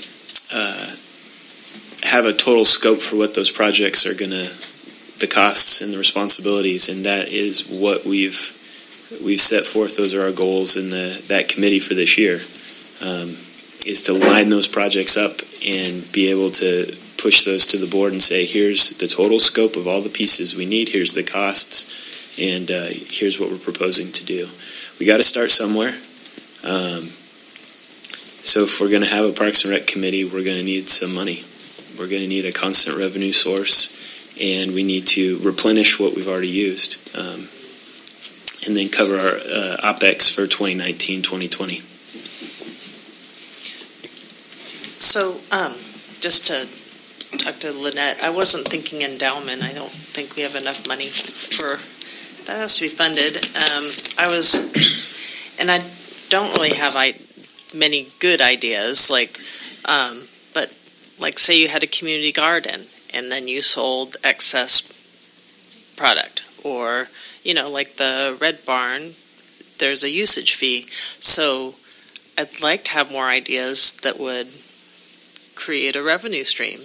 have a total scope for what those projects are going to, the costs and the responsibilities, and that is what we've set forth. Those are our goals in that committee for this year, is to line those projects up and be able to push those to the board and say, here's the total scope of all the pieces we need, here's the costs, and here's what we're proposing to do. We got to start somewhere. So if we're going to have a Parks and Rec committee, we're going to need some money. We're going to need a constant revenue source, and we need to replenish what we've already used, and then cover our OPEX for 2019-2020. So, just to talk to Lynette, I wasn't thinking endowment. I don't think we have enough money for that. Has to be funded. And I don't really have many good ideas. But like, say you had a community garden, and then you sold excess product, or like the Red Barn, there's a usage fee. So, I'd like to have more ideas that would create a revenue stream,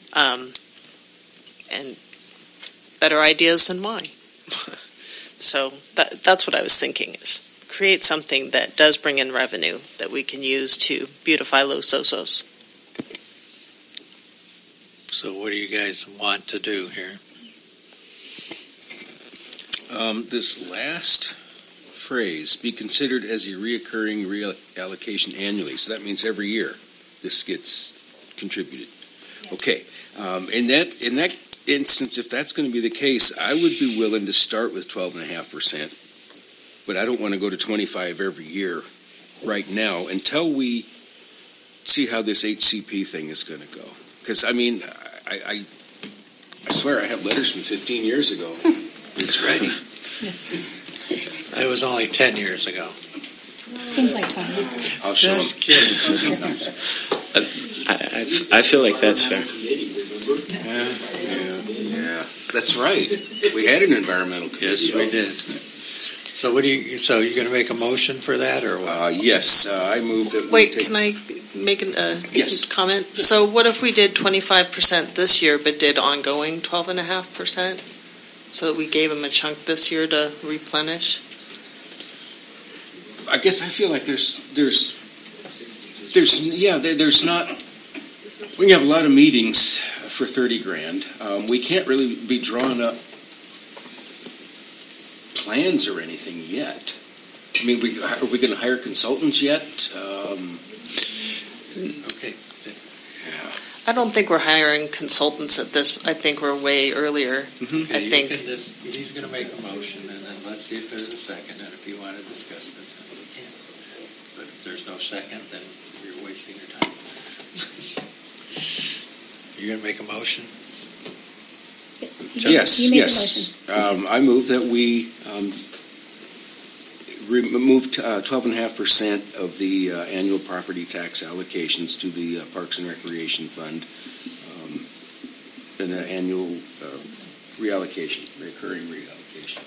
and better ideas than mine. So that's what I was thinking, is create something that does bring in revenue that we can use to beautify Los Osos. So what do you guys want to do here? This last phrase, be considered as a reoccurring reallocation annually. So that means every year this gets contributed. Okay. In that instance, if that's going to be the case, I would be willing to start with 12.5%, but I don't want to go to 25 every year right now until we see how this HCP thing is going to go. Because I swear I have letters from 15 years ago. It's ready. It was only 10 years ago. Seems like 20. I'll show Just kidding. I feel like that's fair. Yeah. That's right. We had an environmental committee. Yes, we did. So so you're going to make a motion for that, or what? Yes, I move that. Wait, can I make Yes. comment? So what if we did 25% this year, but did ongoing 12.5%, so that we gave them a chunk this year to replenish? I guess I feel like there's not. When you have a lot of meetings for $30,000, we can't really be drawing up plans or anything yet. I mean, are we going to hire consultants yet? Okay. I don't think we're hiring consultants at this. I think we're way earlier. Okay, I think he's going to make a motion, and then let's see if there's a second, and if you want to discuss it, then we can. But if there's no second, then you're wasting your time. You're going to make a motion? Yes. You made the motion. I move that we remove 12.5% of the annual property tax allocations to the Parks and Recreation Fund, an annual recurring reallocation.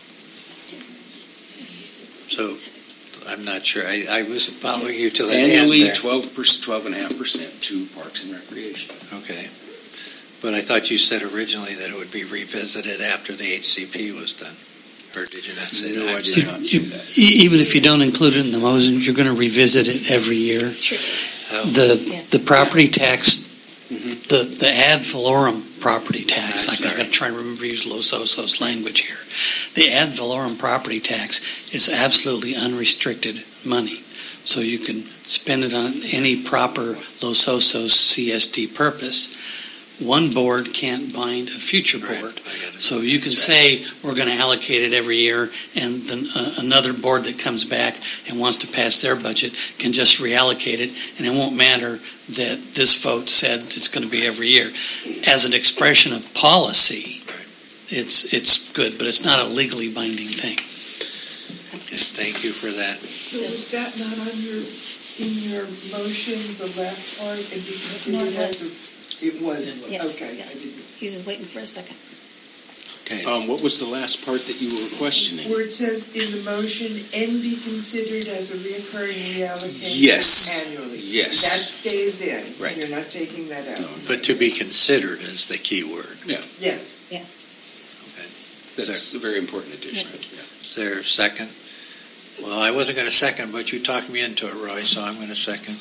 So I'm not sure. I was following you till the Annually, end there. 12.5% to Parks and Recreation. Okay. But I thought you said originally that it would be revisited after the HCP was done. Or did you not say that? No, I did not say that. Even if you don't include it in the motion, you're going to revisit it every year. The property tax, the ad valorem property tax, I got to try and remember to use Los Osos language here. The ad valorem property tax is absolutely unrestricted money. So you can spend it on any proper Los Osos CSD purpose. One board can't bind a future board. So you can say we're going to allocate it every year, and then another board that comes back and wants to pass their budget can just reallocate it, and it won't matter that this vote said it's going to be every year. As an expression of policy, it's good, but it's not a legally binding thing. Thank you for that. So is that not on in your motion, the last part? And it was. Yes, okay. yes. He's just waiting for a second. Okay. What was the last part that you were questioning? Where it says in the motion, and be considered as a reoccurring reallocation annually. Yes. That stays in. Right. You're not taking that out. But to be considered is the key word. Yeah. Yes. Yes. Okay. That's a very important addition. Yes. Is there a second? Well, I wasn't going to second, but you talked me into it, Roy, so I'm going to second.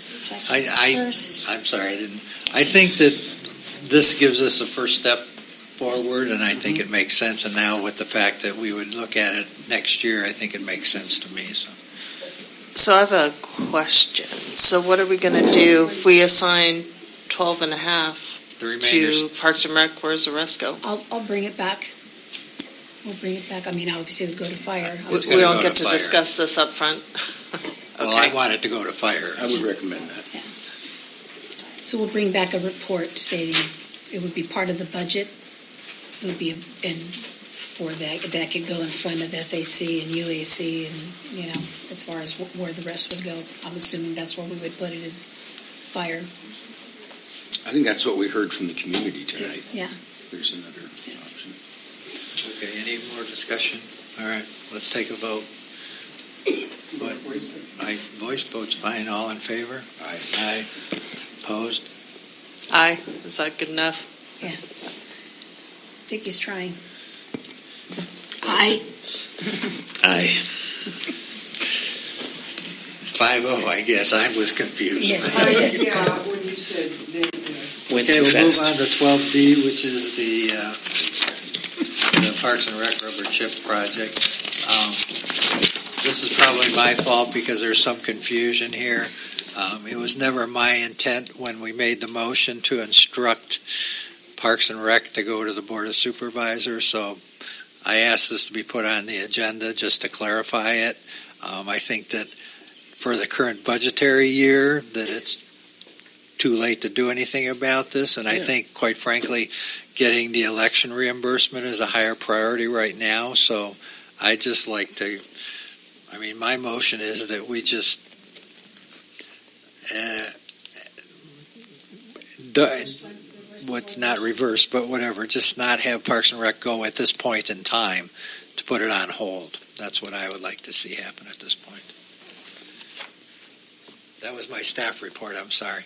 I'm sorry, I didn't. I think that this gives us a first step forward, and I think it makes sense. And now with the fact that we would look at it next year, I think it makes sense to me. So I have a question. So what are we going to do if we assign 12 and a half to Parks and Rec? Where's the rest go? I'll bring it back. We'll bring it back. I mean, obviously it would go to fire. We don't get to discuss this up front. Well, I want it to go to fire. I would recommend that. Yeah. So we'll bring back a report stating it would be part of the budget. It would be for that could go in front of FAC and UAC, and as far as where the rest would go. I'm assuming that's where we would put it is fire. I think that's what we heard from the community tonight. Yeah. There's another option. Okay, any more discussion? All right, let's take a vote. My voice vote's fine. All in favor? Aye. Aye. Opposed? Aye. Is that good enough? Yeah. Vicky's trying. Aye. Aye. 5-0, I guess. I was confused. Yes. When you said Went Okay, too we'll move fast. on to 12D, which is the Parks and Rec rubber chip project. This is probably my fault because there's some confusion here. It was never my intent when we made the motion to instruct Parks and Rec to go to the Board of Supervisors, so I asked this to be put on the agenda just to clarify it. I think that for the current budgetary year that it's too late to do anything about this, and I think, quite frankly, getting the election reimbursement is a higher priority right now, so I just like to, my motion is that we just not reverse, but whatever, just not have Parks and Rec go at this point in time to put it on hold. That's what I would like to see happen at this point. That was my staff report, I'm sorry.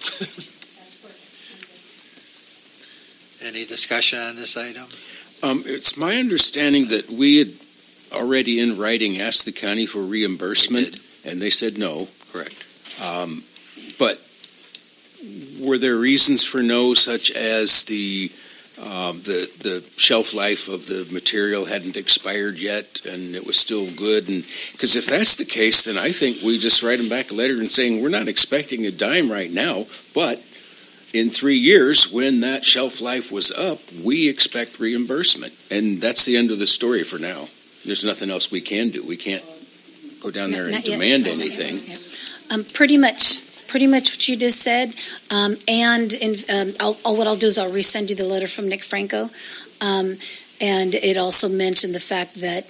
Any discussion on this item? It's my understanding that we had already in writing asked the county for reimbursement, and they said no. Correct. But were there reasons for no, such as the shelf life of the material hadn't expired yet and it was still good? And because if that's the case, then I think we just write them back a letter and saying we're not expecting a dime right now, but in 3 years, when that shelf life was up, we expect reimbursement. And that's the end of the story for now. There's nothing else we can do. We can't go down there and demand anything. Pretty much what you just said. What I'll do is I'll resend you the letter from Nick Franco. And it also mentioned the fact that,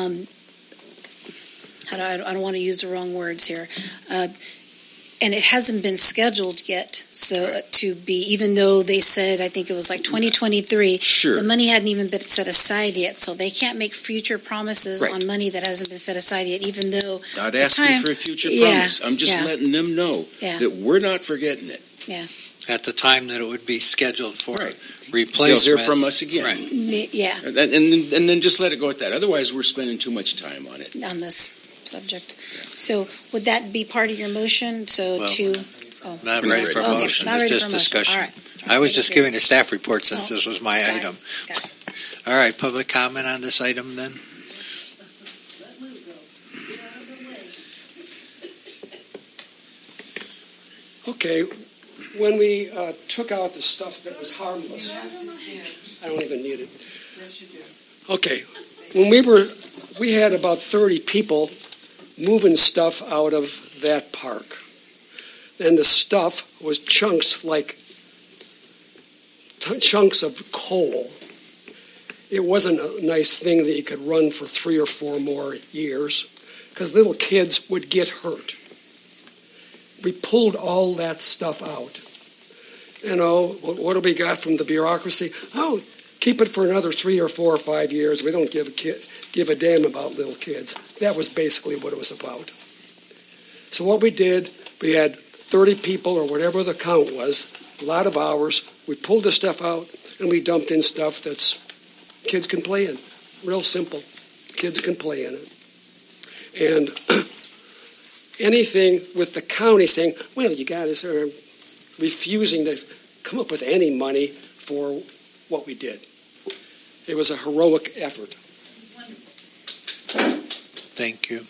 I don't want to use the wrong words here, and it hasn't been scheduled yet. So to be, even though they said, I think it was like 2023, sure, the money hadn't even been set aside yet. So they can't make future promises on money that hasn't been set aside yet, even though. Not asking for a future promise. I'm just letting them know that we're not forgetting it. Yeah. At the time that it would be scheduled for replacement. They'll hear from us again. Right. Yeah. And then just let it go at that. Otherwise, we're spending too much time on it. On this subject. So would that be part of your motion? Not ready for a motion. It's just discussion. All right. I was just giving a staff report since this was my item. Got it. All right, public comment on this item then? Okay, when we took out the stuff that was harmless, I don't even need it. Yes, you do. Okay, when we had about 30 people moving stuff out of that park. And the stuff was chunks of coal. It wasn't a nice thing that you could run for 3 or 4 more years because little kids would get hurt. We pulled all that stuff out. What do we got from the bureaucracy? Oh, keep it for another 3 or 4 or 5 years. We don't give a damn about little kids. That was basically what it was about. So what we did, we had 30 people or whatever the count was, a lot of hours. We pulled the stuff out and we dumped in stuff that's kids can play in. Real simple. Kids can play in it. And anything with the county saying, well, you got us, or refusing to come up with any money for what we did. It was a heroic effort. Thank you.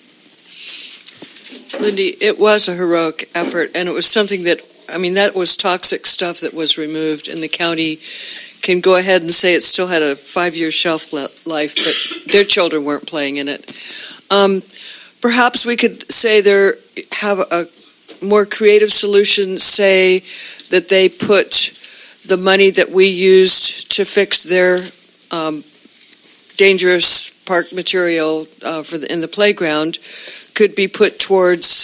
Lindy, it was a heroic effort, and it was something that, that was toxic stuff that was removed, and the county can go ahead and say it still had a 5-year shelf life, but their children weren't playing in it. Perhaps we could say have a more creative solution, say that they put the money that we used to fix their dangerous park material in the playground could be put towards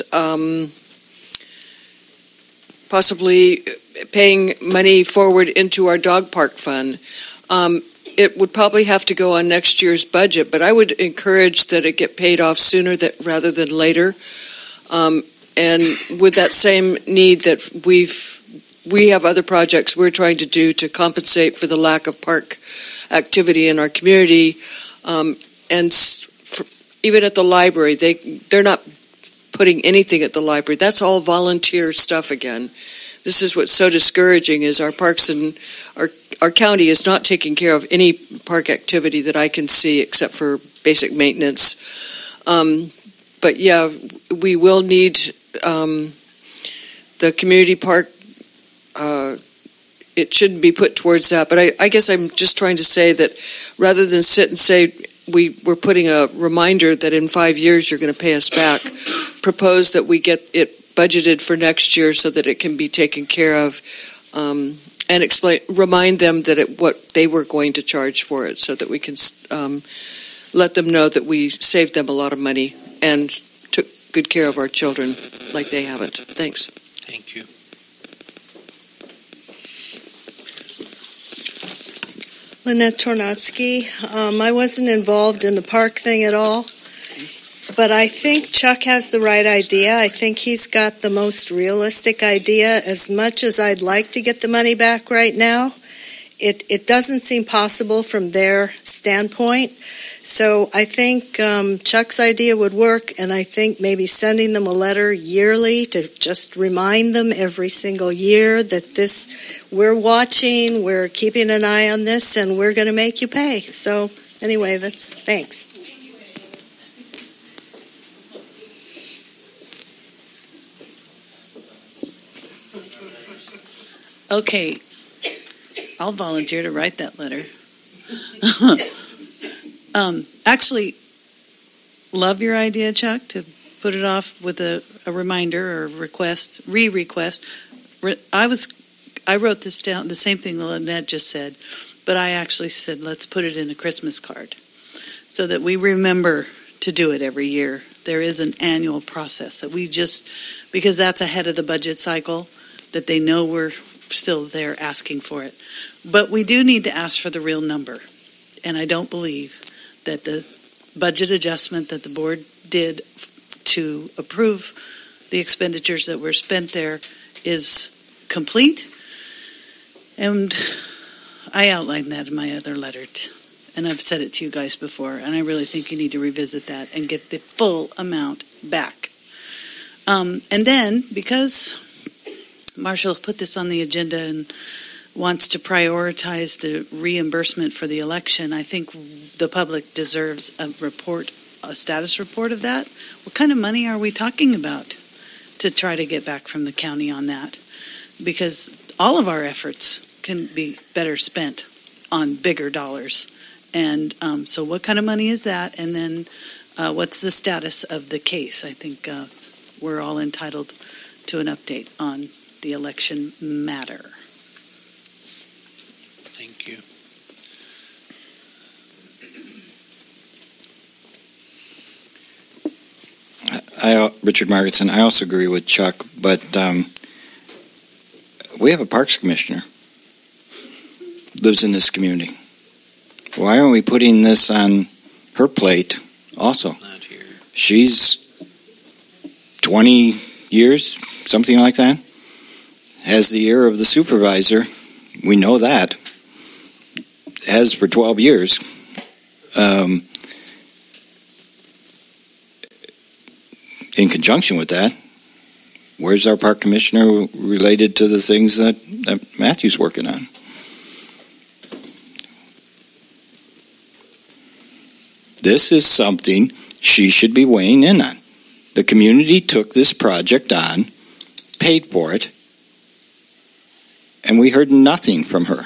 possibly paying money forward into our dog park fund. It would probably have to go on next year's budget, but I would encourage that it get paid off sooner rather than later. And with that same need that we have other projects we're trying to do to compensate for the lack of park activity in our community, even at the library, they're not putting anything at the library. That's all volunteer stuff again. This is what's so discouraging is our parks and our county is not taking care of any park activity that I can see except for basic maintenance. But yeah, we will need the community park. It shouldn't be put towards that. But I guess I'm just trying to say that rather than sit and say we're putting a reminder that in 5 years you're going to pay us back, propose that we get it budgeted for next year so that it can be taken care of, and remind them that what they were going to charge for it, so that we can let them know that we saved them a lot of money and took good care of our children like they haven't. Thanks. Thank you. Lynette Tornatsky. I wasn't involved in the park thing at all, but I think Chuck has the right idea. I think he's got the most realistic idea. As much as I'd like to get the money back right now, it doesn't seem possible from their standpoint. So I think Chuck's idea would work, and I think maybe sending them a letter yearly to just remind them every single year that we're watching, we're keeping an eye on this, and we're going to make you pay. So anyway, thanks. Okay, I'll volunteer to write that letter. Actually, love your idea, Chuck, to put it off with a reminder or re-request. I wrote this down, the same thing Lynette just said, but I actually said let's put it in a Christmas card so that we remember to do it every year. There is an annual process that because that's ahead of the budget cycle, that they know we're still there asking for it. But we do need to ask for the real number, and I don't believe that the budget adjustment that the board did to approve the expenditures that were spent there is complete. And I outlined that in my other letter, and I've said it to you guys before, and I really think you need to revisit that and get the full amount back. And then, because Marshall put this on the agenda and wants to prioritize the reimbursement for the election, I think the public deserves a status report of that. What kind of money are we talking about to try to get back from the county on that? Because all of our efforts can be better spent on bigger dollars. And so what kind of money is that? And then what's the status of the case? I think we're all entitled to an update on the election matter. Thank you. Richard Margetson, I also agree with Chuck, but we have a parks commissioner lives in this community. Why aren't we putting this on her plate also? Not here. She's 20 years, something like that, has the ear of the supervisor. We know that. Has for 12 years. In conjunction with that, where's our park commissioner related to the things that Matthew's working on? This is something she should be weighing in on. The community took this project on, paid for it, and we heard nothing from her.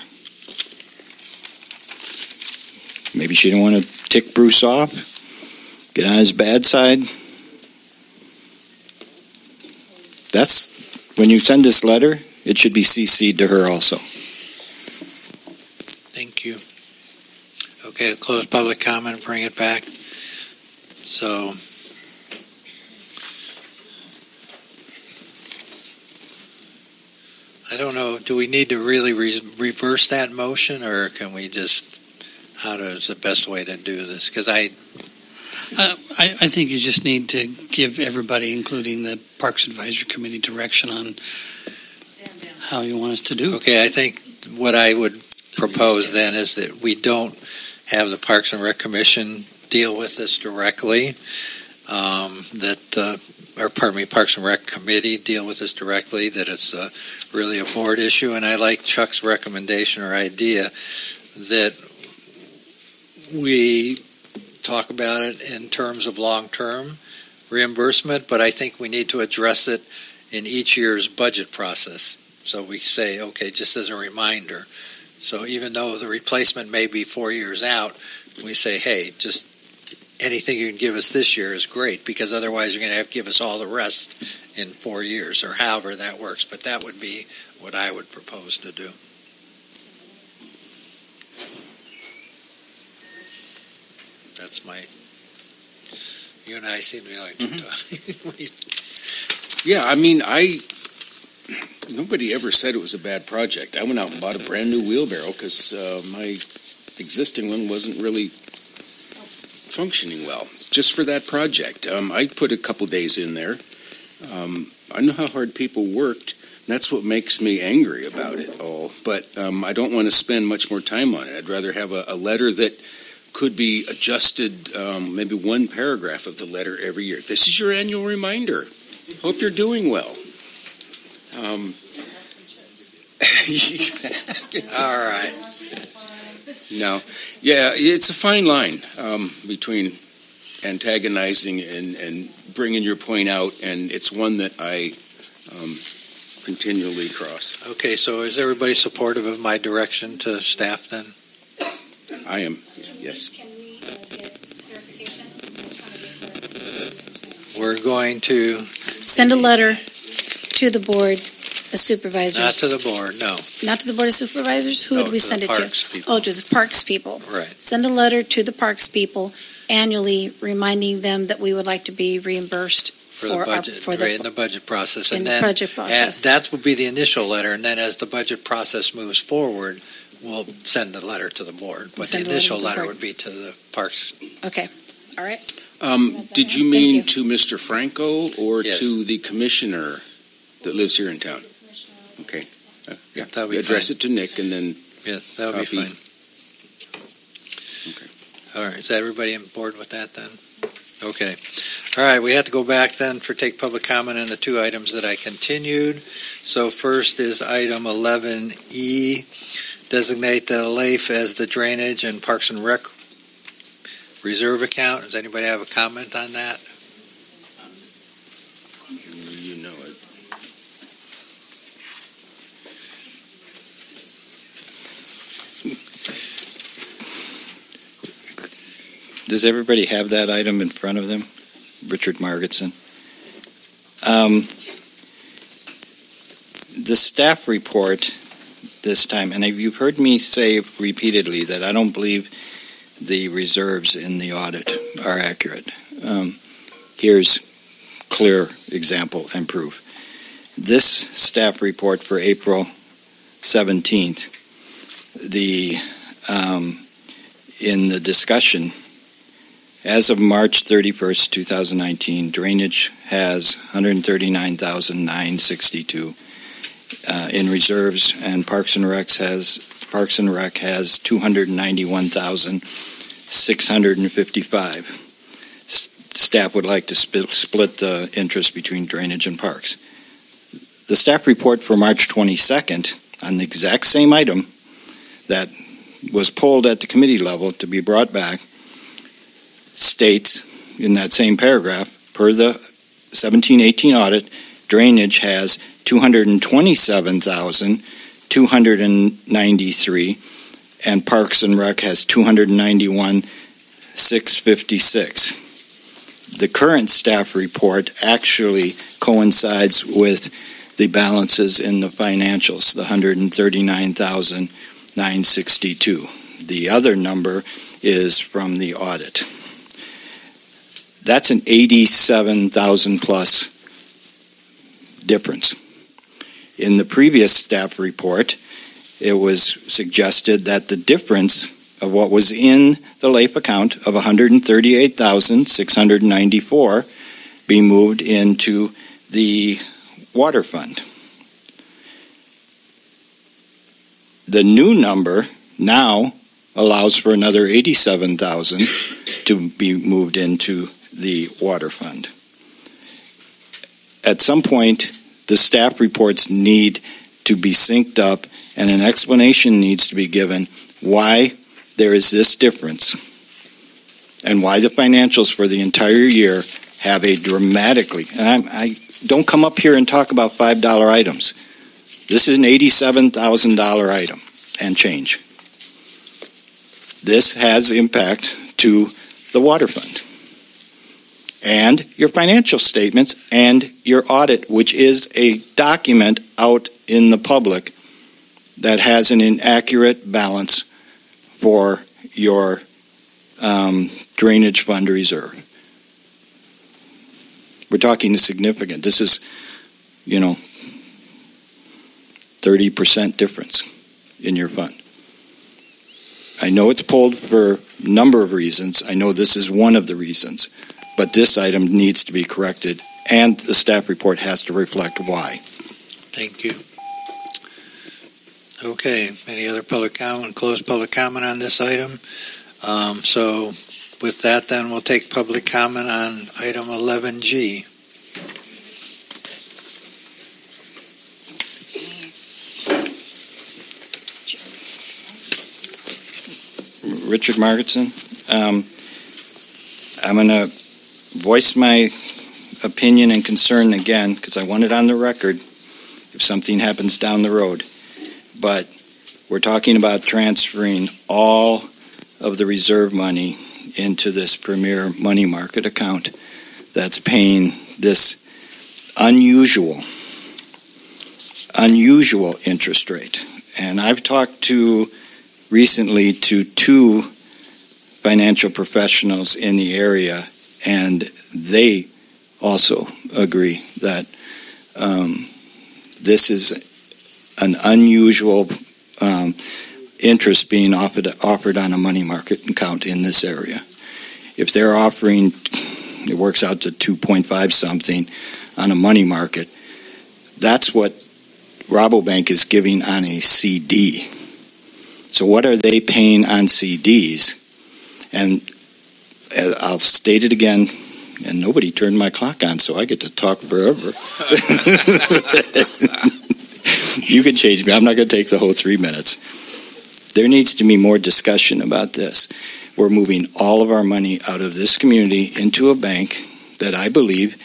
Maybe she didn't want to tick Bruce off, get on his bad side. That's, when you send this letter, it should be CC'd to her also. Thank you. Okay, I'll close public comment, bring it back. So, I don't know, do we need to really reverse that motion, or can we just, how is the best way to do this? Because I think you just need to give everybody, including the Parks Advisory Committee, direction on how you want us to do. Okay, I think what I would propose then is that we don't have the Parks and Rec Commission deal with this directly, Parks and Rec Committee deal with this directly, that it's really a board issue. And I like Chuck's recommendation or idea that we talk about it in terms of long-term reimbursement, but I think we need to address it in each year's budget process. So we say, okay, just as a reminder. So even though the replacement may be 4 years out, we say, hey, just anything you can give us this year is great, because otherwise you're going to have to give us all the rest in 4 years, or however that works. But that would be what I would propose to do. That's my... You and I seem to be like to talk. Yeah, I mean, nobody ever said it was a bad project. I went out and bought a brand new wheelbarrow because my existing one wasn't really functioning well, just for that project. I put a couple days in there. I know how hard people worked. That's what makes me angry about it all. But I don't want to spend much more time on it. I'd rather have a letter that could be adjusted, maybe one paragraph of the letter every year. This is your annual reminder. Hope you're doing well. Exactly. All right. No. Yeah, it's a fine line between antagonizing and bringing your point out, and it's one that I continually cross. Okay, so is everybody supportive of my direction to staff then? I am, yes. Can we get clarification? We're going to... Send a letter to the Board of Supervisors. Not to the board, no. Not to the Board of Supervisors? Who would we send it to? People. Oh, to the Parks people. Right. Send a letter to the Parks people annually reminding them that we would like to be reimbursed for the budget, in the budget process. And then budget process. That would be the initial letter, and then as the budget process moves forward, we'll send the letter to the board. But the initial letter would be to the Parks. Okay. All right. Did you mean to Mr. Franco or to the commissioner that lives here in town? Okay. Yeah. That'll be address fine. it to Nick and then Yeah, that would be fine. Okay. All right. Is everybody on board with that then? Okay. All right. We have to go back then for take public comment on the two items that I continued. So first is item 11E, designate the LAIF as the Drainage and Parks and Rec Reserve account. Does anybody have a comment on that? You know it. Does everybody have that item in front of them? Richard Margetson. The staff report this time, and you've heard me say repeatedly that I don't believe the reserves in the audit are accurate. Here's clear example and proof. This staff report for April 17th, in the discussion, as of March 31st, 2019, Drainage has $139,962 in reserves, and Parks and Rec has $291,655. Staff would like to split the interest between Drainage and Parks. The staff report for March 22nd on the exact same item that was pulled at the committee level to be brought back states in that same paragraph, per the 17-18 audit, drainage has 227,293, and Parks and Rec has 291,656. The current staff report actually coincides with the balances in the financials, the 139,962. The other number is from the audit. That's an 87,000 plus difference. In the previous staff report, it was suggested that the difference of what was in the LAIF account of 138,694 be moved into the water fund. The new number now allows for another 87,000 to be moved into the water fund. At some point, the staff reports need to be synced up, and an explanation needs to be given why there is this difference and why the financials for the entire year have a dramatically, and I don't come up here and talk about $5 items. This is an $87,000 item and change. This has impact to the water fund and your financial statements and your audit, which is a document out in the public that has an inaccurate balance for your drainage fund reserve. We're talking significant. This is, 30% difference in your fund. I know it's pulled for a number of reasons. I know this is one of the reasons. But this item needs to be corrected, and the staff report has to reflect why. Thank you. Okay, any other public comment, closed public comment on this item? So with that, then we'll take public comment on item 11G. Richard Margetson. I'm going to voice my opinion and concern again because I want it on the record if something happens down the road. But we're talking about transferring all of the reserve money into this Premier Money Market account that's paying this unusual interest rate. And I've talked recently to two financial professionals in the area, and they also agree that this is an unusual interest being offered on a money market account in this area. If they're offering, it works out to 2.5 something on a money market, that's what Rabobank is giving on a CD. So what are they paying on CDs? And I'll state it again, and nobody turned my clock on, so I get to talk forever. You can change me. I'm not going to take the whole 3 minutes. There needs to be more discussion about this. We're moving all of our money out of this community into a bank that I believe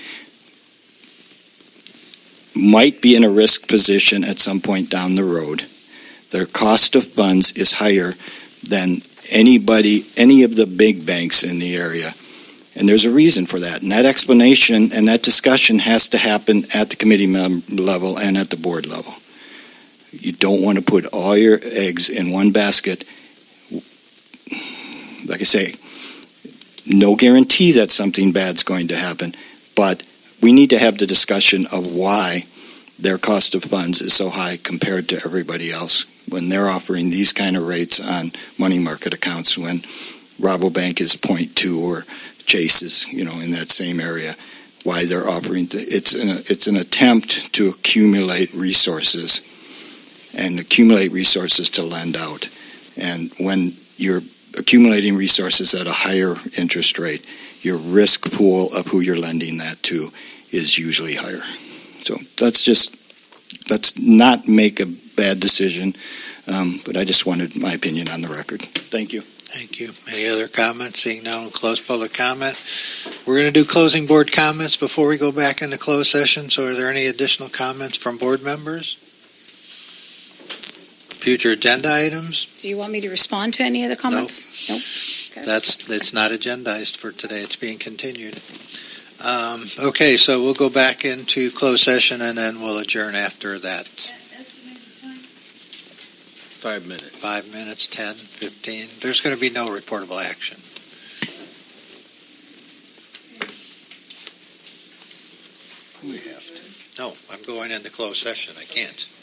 might be in a risk position at some point down the road. Their cost of funds is higher than any of the big banks in the area. And there's a reason for that. And that explanation and that discussion has to happen at the committee level and at the board level. You don't want to put all your eggs in one basket. Like I say, no guarantee that something bad's going to happen, but we need to have the discussion of why their cost of funds is so high compared to everybody else when they're offering these kind of rates on money market accounts when Rabobank is 0.2 or Chase is, in that same area. Why they're offering it's an attempt to accumulate resources to lend out. And when you're accumulating resources at a higher interest rate, your risk pool of who you're lending that to is usually higher. So let's not make a bad decision, but I just wanted my opinion on the record. Thank you. Thank you. Any other comments? Seeing none, we'll close public comment. We're going to do closing board comments before we go back into closed session. So are there any additional comments from board members? Future agenda items? Do you want me to respond to any of the comments? Nope. Okay. It's not agendized for today. It's being continued. Okay, so we'll go back into closed session and then we'll adjourn after that. 5 minutes. 5 minutes, 10, 15. There's going to be no reportable action. We have to. No, I'm going into closed session. I can't.